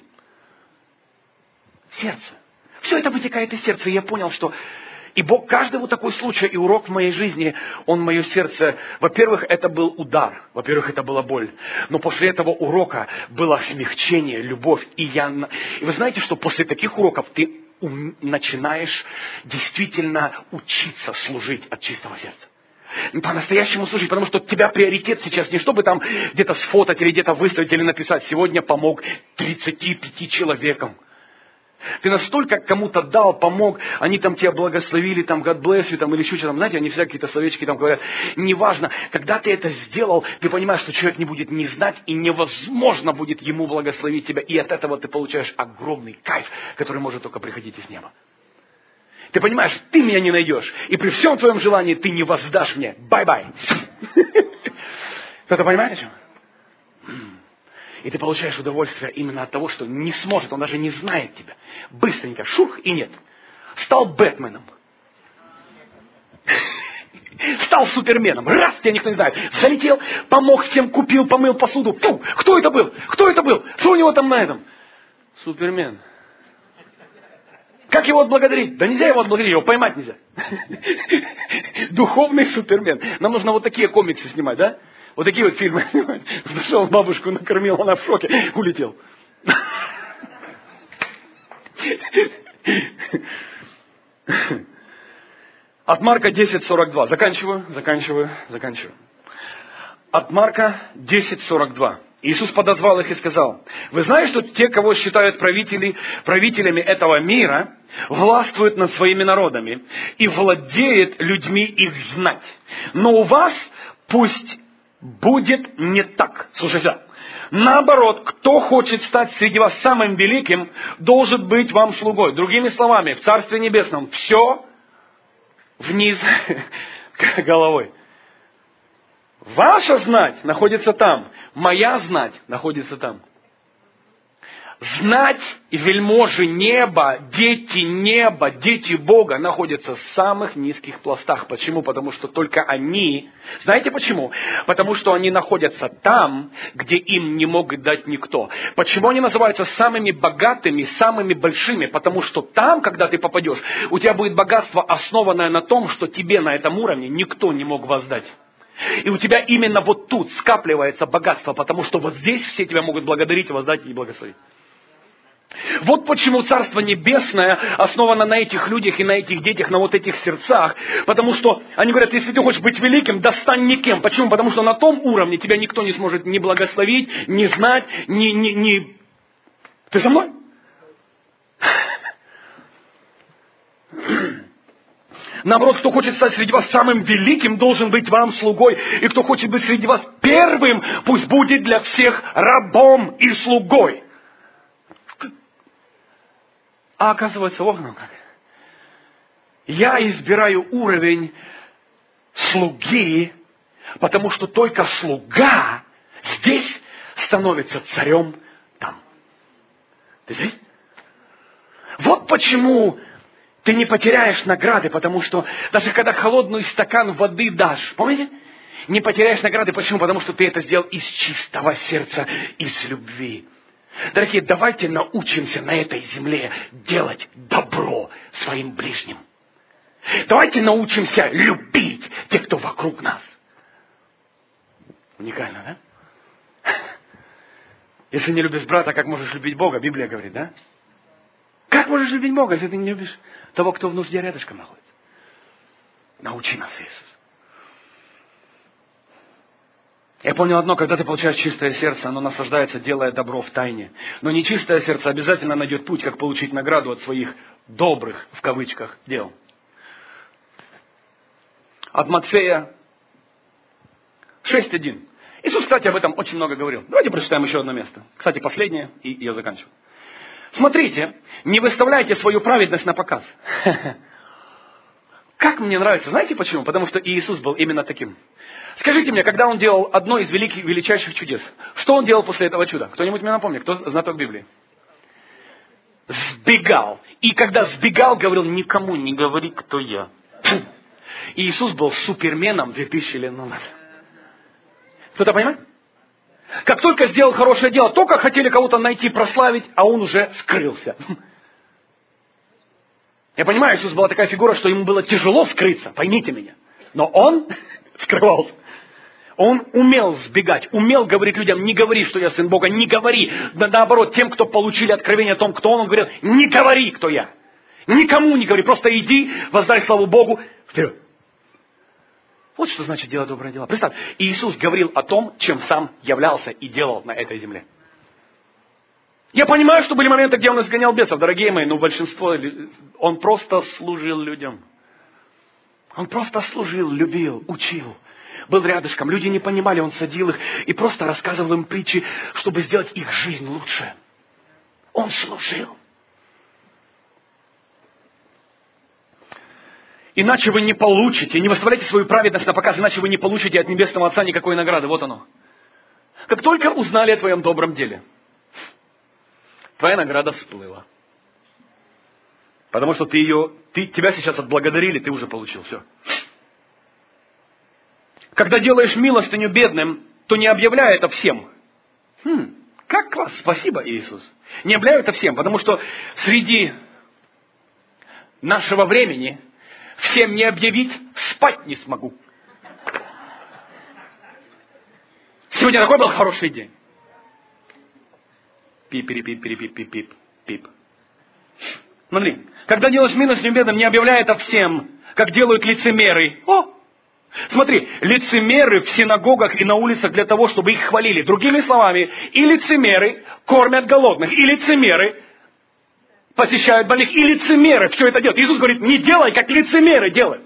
Сердце. Все это вытекает из сердца. И я понял, что и Бог, каждый вот такой случай и урок в моей жизни, он мое сердце, во-первых, это был удар, во-первых, это была боль. Но после этого урока было смягчение, любовь. И, я, и вы знаете, что после таких уроков ты начинаешь действительно учиться служить от чистого сердца. По-настоящему служить, потому что у тебя приоритет сейчас не чтобы там где-то сфотать или где-то выставить или написать, сегодня помог тридцати пяти человекам. Ты настолько кому-то дал, помог, они там тебя благословили, там God bless you, там, или еще что-то, знаете, они всякие какие-то словечки там говорят. Неважно, когда ты это сделал, ты понимаешь, что человек не будет не знать, и невозможно будет ему благословить тебя, и от этого ты получаешь огромный кайф, который может только приходить из неба. Ты понимаешь, ты меня не найдешь, и при всем твоем желании ты не воздашь мне. Бай-бай. Кто-то понимает, о чем? И ты получаешь удовольствие именно от того, что не сможет, он даже не знает тебя. Быстренько, шух, и нет. Стал Бэтменом. Стал Суперменом. Раз, тебя никто не знает. Залетел, помог всем, купил, помыл посуду. Фу, кто это был? Кто это был? Что у него там на этом? Супермен. Как его отблагодарить? Да нельзя его отблагодарить, его поймать нельзя. Духовный Супермен. Нам нужно вот такие комиксы снимать, да? Вот такие вот фильмы. Зашел, бабушку накормил, она в шоке, улетел. От Марка десять сорок два. Заканчиваю, заканчиваю, заканчиваю. От Марка десять сорок два. Иисус подозвал их и сказал: вы знаете, что те, кого считают правители, правителями этого мира, властвуют над своими народами и владеет людьми их знать. Но у вас пусть будет не так. Слушай сюда. Наоборот, кто хочет стать среди вас самым великим, должен быть вам слугой. Другими словами, в Царстве Небесном все вниз головой. Ваша знать находится там, моя знать находится там. Знать и вельможи неба, дети неба, дети Бога находятся в самых низких пластах. Почему? Потому что только они... Знаете почему? Потому что они находятся там, где им не могут дать никто. Почему они называются самыми богатыми, самыми большими? Потому что там, когда ты попадешь, у тебя будет богатство, основанное на том, что тебе на этом уровне никто не мог воздать. И у тебя именно вот тут скапливается богатство, потому что вот здесь все тебя могут благодарить, воздать и благословить. Вот почему Царство Небесное основано на этих людях и на этих детях, на вот этих сердцах. Потому что они говорят, если ты хочешь быть великим, да стань никем. Почему? Потому что на том уровне тебя никто не сможет ни благословить, ни знать, ни... ни, ни... Ты со мной? Наоборот, кто хочет стать среди вас самым великим, должен быть вам слугой. И кто хочет быть среди вас первым, пусть будет для всех рабом и слугой. А оказывается, вот оно как. Я избираю уровень слуги, потому что только слуга здесь становится царем там. Ты здесь? Вот почему ты не потеряешь награды, потому что даже когда холодный стакан воды дашь, помните? Не потеряешь награды. Почему? Потому что ты это сделал из чистого сердца, из любви. Дорогие, давайте научимся на этой земле делать добро своим ближним. Давайте научимся любить тех, кто вокруг нас. Уникально, да? Если не любишь брата, как можешь любить Бога? Библия говорит, да? Как можешь любить Бога, если ты не любишь того, кто в нужде рядышком находится? Научи нас, Иисус. Я понял одно, когда ты получаешь чистое сердце, оно наслаждается, делая добро в тайне. Но нечистое сердце обязательно найдет путь, как получить награду от своих добрых, в кавычках, дел. От Матфея шесть один. Иисус, кстати, об этом очень много говорил. Давайте прочитаем еще одно место. Кстати, последнее, и я заканчиваю. Смотрите, не выставляйте свою праведность на показ. Как мне нравится, знаете почему? Потому что Иисус был именно таким. Скажите мне, когда Он делал одно из великих, величайших чудес, что Он делал после этого чуда? Кто-нибудь мне напомнит, кто знаток Библии? Сбегал. И когда сбегал, говорил, никому не говори, кто я. Фу. Иисус был суперменом две тысячи лет назад. Кто-то понимает? Как только сделал хорошее дело, только хотели кого-то найти, прославить, а Он уже скрылся. Я понимаю, Иисус была такая фигура, что ему было тяжело скрыться, поймите меня. Но Он скрывался. Он умел сбегать, умел говорить людям, не говори, что я сын Бога, не говори. Да, наоборот, тем, кто получили откровение о том, кто Он, Он говорил, не говори, кто я. Никому не говори, просто иди, воздай славу Богу, вперед. Вот что значит делать доброе дело. Представь, Иисус говорил о том, чем сам являлся и делал на этой земле. Я понимаю, что были моменты, где Он изгонял бесов, дорогие мои, но большинство, Он просто служил людям. Он просто служил, любил, учил. Был рядышком, люди не понимали, Он садил их и просто рассказывал им притчи, чтобы сделать их жизнь лучше. Он служил. Иначе вы не получите, не выставляйте свою праведность на показ, иначе вы не получите от Небесного Отца никакой награды. Вот оно. Как только узнали о твоем добром деле, твоя награда всплыла. Потому что ты ее, ты, тебя сейчас отблагодарили, ты уже получил все. Когда делаешь милостыню бедным, то не объявляй это всем. Хм, как класс, спасибо, Иисус. Не объявляй это всем, потому что среди нашего времени всем не объявить, спать не смогу. Сегодня такой был хороший день. Пип-пип-пип-пип-пип-пип-пип. Смотри, когда делаешь милостыню бедным, не объявляй это всем, как делают лицемеры. О! Смотри, лицемеры в синагогах и на улицах для того, чтобы их хвалили. Другими словами, и лицемеры кормят голодных, и лицемеры посещают больных, и лицемеры все это делают. Иисус говорит, не делай, как лицемеры делают.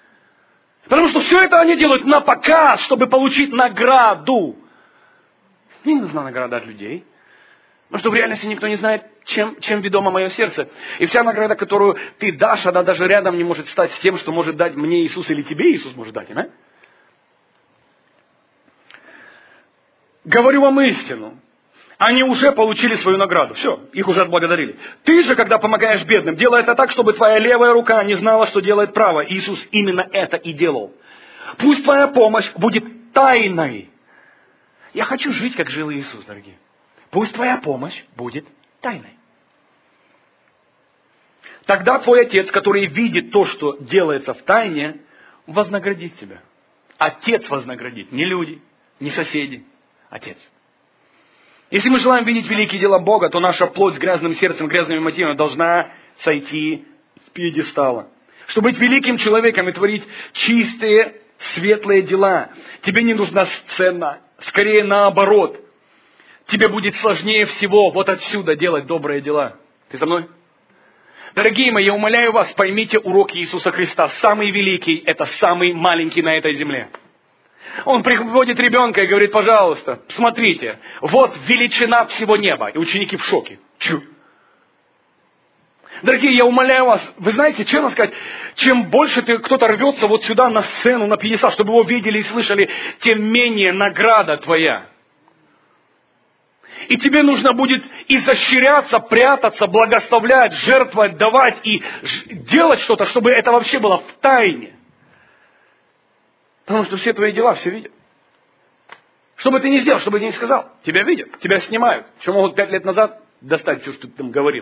Потому что все это они делают на показ, чтобы получить награду. Мне не нужна награда от людей. Потому что в реальности никто не знает, чем, чем ведомо мое сердце. И вся награда, которую ты дашь, она даже рядом не может стать с тем, что может дать мне Иисус или тебе Иисус может дать. Да? Говорю вам истину. Они уже получили свою награду. Все, их уже отблагодарили. Ты же, когда помогаешь бедным, делай это так, чтобы твоя левая рука не знала, что делает правая. Иисус именно это и делал. Пусть твоя помощь будет тайной. Я хочу жить, как жил Иисус, дорогие. Пусть твоя помощь будет тайной. Тогда твой Отец, который видит то, что делается в тайне, вознаградит тебя. Отец вознаградит, не люди, не соседи. Отец. Если мы желаем видеть великие дела Бога, то наша плоть с грязным сердцем, грязными мотивами должна сойти с пьедестала. Чтобы быть великим человеком и творить чистые, светлые дела, тебе не нужна сцена, скорее наоборот. Тебе будет сложнее всего вот отсюда делать добрые дела. Ты со мной? Дорогие мои, я умоляю вас, поймите уроки Иисуса Христа. Самый великий – это самый маленький на этой земле. Он приводит ребенка и говорит, пожалуйста, смотрите, вот величина всего неба. И ученики в шоке. Чу. Дорогие, я умоляю вас, вы знаете, честно сказать, чем больше ты, кто-то рвется вот сюда на сцену, на пьедестал, чтобы его видели и слышали, тем менее награда твоя. И тебе нужно будет изощряться, прятаться, благословлять, жертвовать, давать и делать что-то, чтобы это вообще было в тайне. Потому что все твои дела все видят. Что бы ты ни сделал, что бы ты ни сказал, тебя видят, тебя снимают. Что могут пять лет назад достать все, что ты там говорил.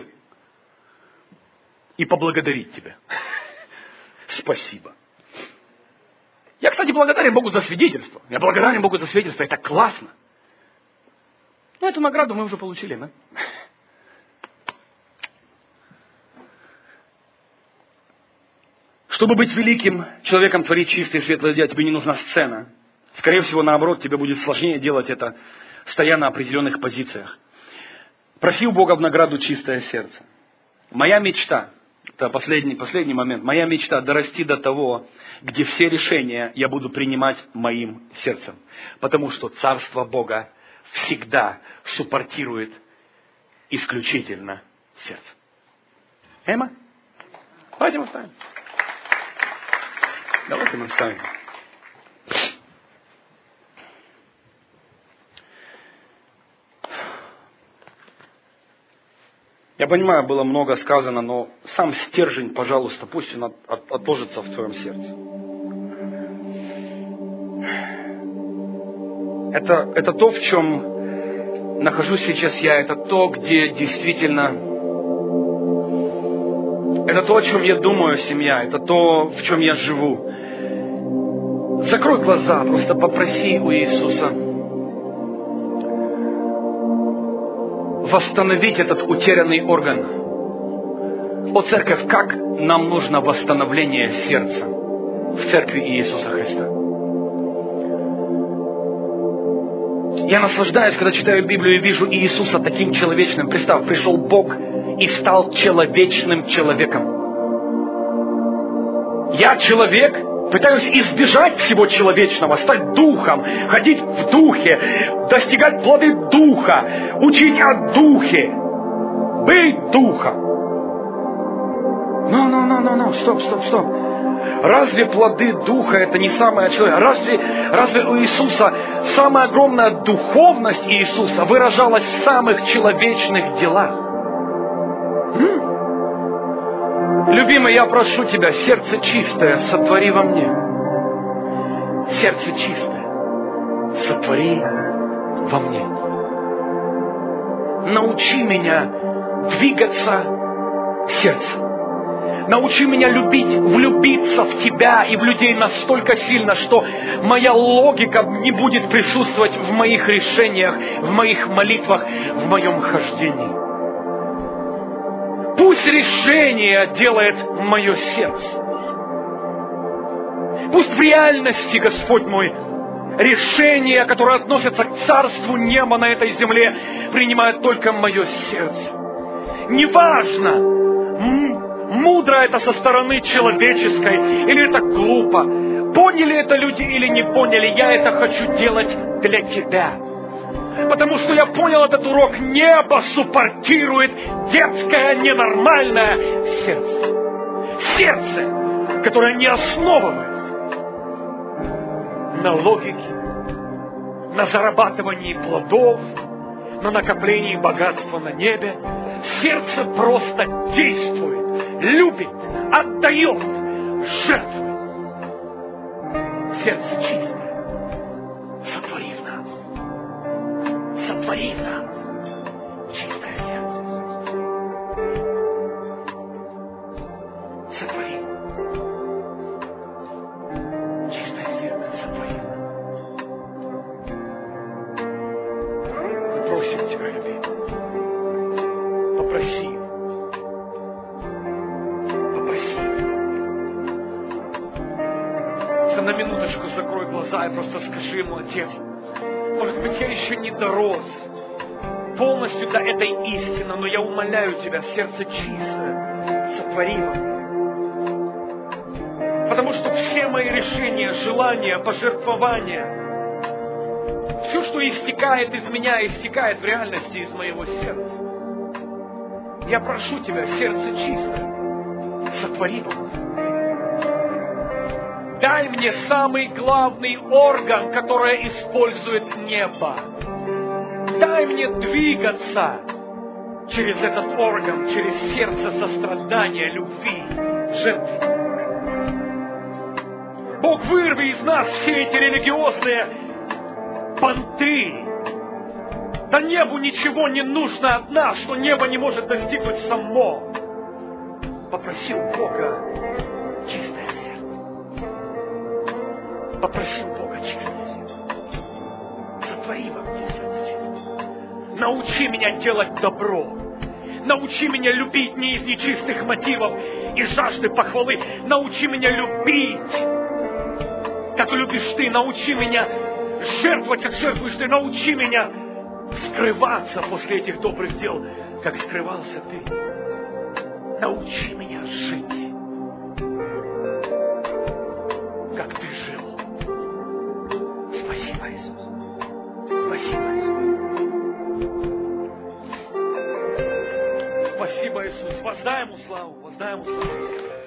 И поблагодарить тебя. Спасибо. Я, кстати, благодарен Богу за свидетельство. Я благодарен Богу за свидетельство. Это классно. Но эту награду мы уже получили, да? Чтобы быть великим человеком, творить чистые светлые дела, тебе не нужна сцена. Скорее всего, наоборот, тебе будет сложнее делать это, стоя на определенных позициях. Проси у Бога в награду чистое сердце. Моя мечта, это последний, последний момент, моя мечта дорасти до того, где все решения я буду принимать моим сердцем. Потому что Царство Бога всегда суппортирует исключительно сердце. Эма? Давайте мы встанем. Давайте мы встанем. Я понимаю, было много сказано, но сам стержень, пожалуйста, пусть он от, от, отложится в твоем сердце. Это, это то, в чем нахожусь сейчас я. Это то, где действительно... Это то, о чем я думаю, семья. Это то, в чем я живу. Закрой глаза, просто попроси у Иисуса восстановить этот утерянный орган. О, церковь, как нам нужно восстановление сердца в церкви Иисуса Христа. Я наслаждаюсь, когда читаю Библию и вижу Иисуса таким человечным. Представь, пришел Бог и стал человечным человеком. Я человек, пытаюсь избежать всего человечного, стать духом, ходить в духе, достигать плоды духа, учить о духе, быть духом. Ну, ну, ну, ну, ну, стоп, стоп, стоп. Разве плоды духа это не самое человеческое? Разве, разве у Иисуса самая огромная духовность Иисуса выражалась в самых человечных делах? М? Любимый, я прошу тебя, сердце чистое сотвори во мне. Сердце чистое сотвори во мне. Научи меня двигаться сердцем. Научи меня любить, влюбиться в тебя и в людей настолько сильно, что моя логика не будет присутствовать в моих решениях, в моих молитвах, в моем хождении. Пусть решение делает мое сердце. Пусть в реальности, Господь мой, решения, которые относятся к царству неба на этой земле, принимает только мое сердце. Неважно, мудро это со стороны человеческой, или это глупо. Поняли это люди или не поняли, я это хочу делать для тебя. Потому что я понял этот урок. Небо суппортирует детское ненормальное сердце. Сердце, которое не основывается на логике, на зарабатывании плодов, на накоплении богатства на небе. Сердце просто действует, любит, отдает, жертвует. Сердце чистое. Сотвори в нас. Сотвори в нас чистое сердце. Сотвори. Чистое сердце сотвори в нас. Мы просим Тебя, любимый. Попроси. Попроси. На минуточку закрой глаза и просто скажи ему: Отец, может быть, я еще не дорос полностью до этой истины, но я умоляю Тебя, сердце чистое, сотвори во мне. Потому что все мои решения, желания, пожертвования, все, что истекает из меня, истекает в реальности из моего сердца. Я прошу Тебя, сердце чистое, сотвори во мне. Дай мне самый главный орган, который использует небо. Дай мне двигаться через этот орган, через сердце сострадания, любви, жертвы. Бог, вырви из нас все эти религиозные понты. Да небу ничего не нужно от нас, что небо не может достигнуть само. Попроси у Бога чистое сердце. Попроси у Бога чистое сердце. Сотвори во мне сердце чистое. Научи меня делать добро. Научи меня любить не из нечистых мотивов и жажды похвалы. Научи меня любить, как любишь Ты. Научи меня жертвовать, как жертвуешь Ты. Научи меня скрываться после этих добрых дел, как скрывался Ты. Научи меня жить, как Ты жил. Спасибо, Иисус. Спасибо, Иисус. Спасибо, Иисус. Воздай Ему славу, воздай Ему славу.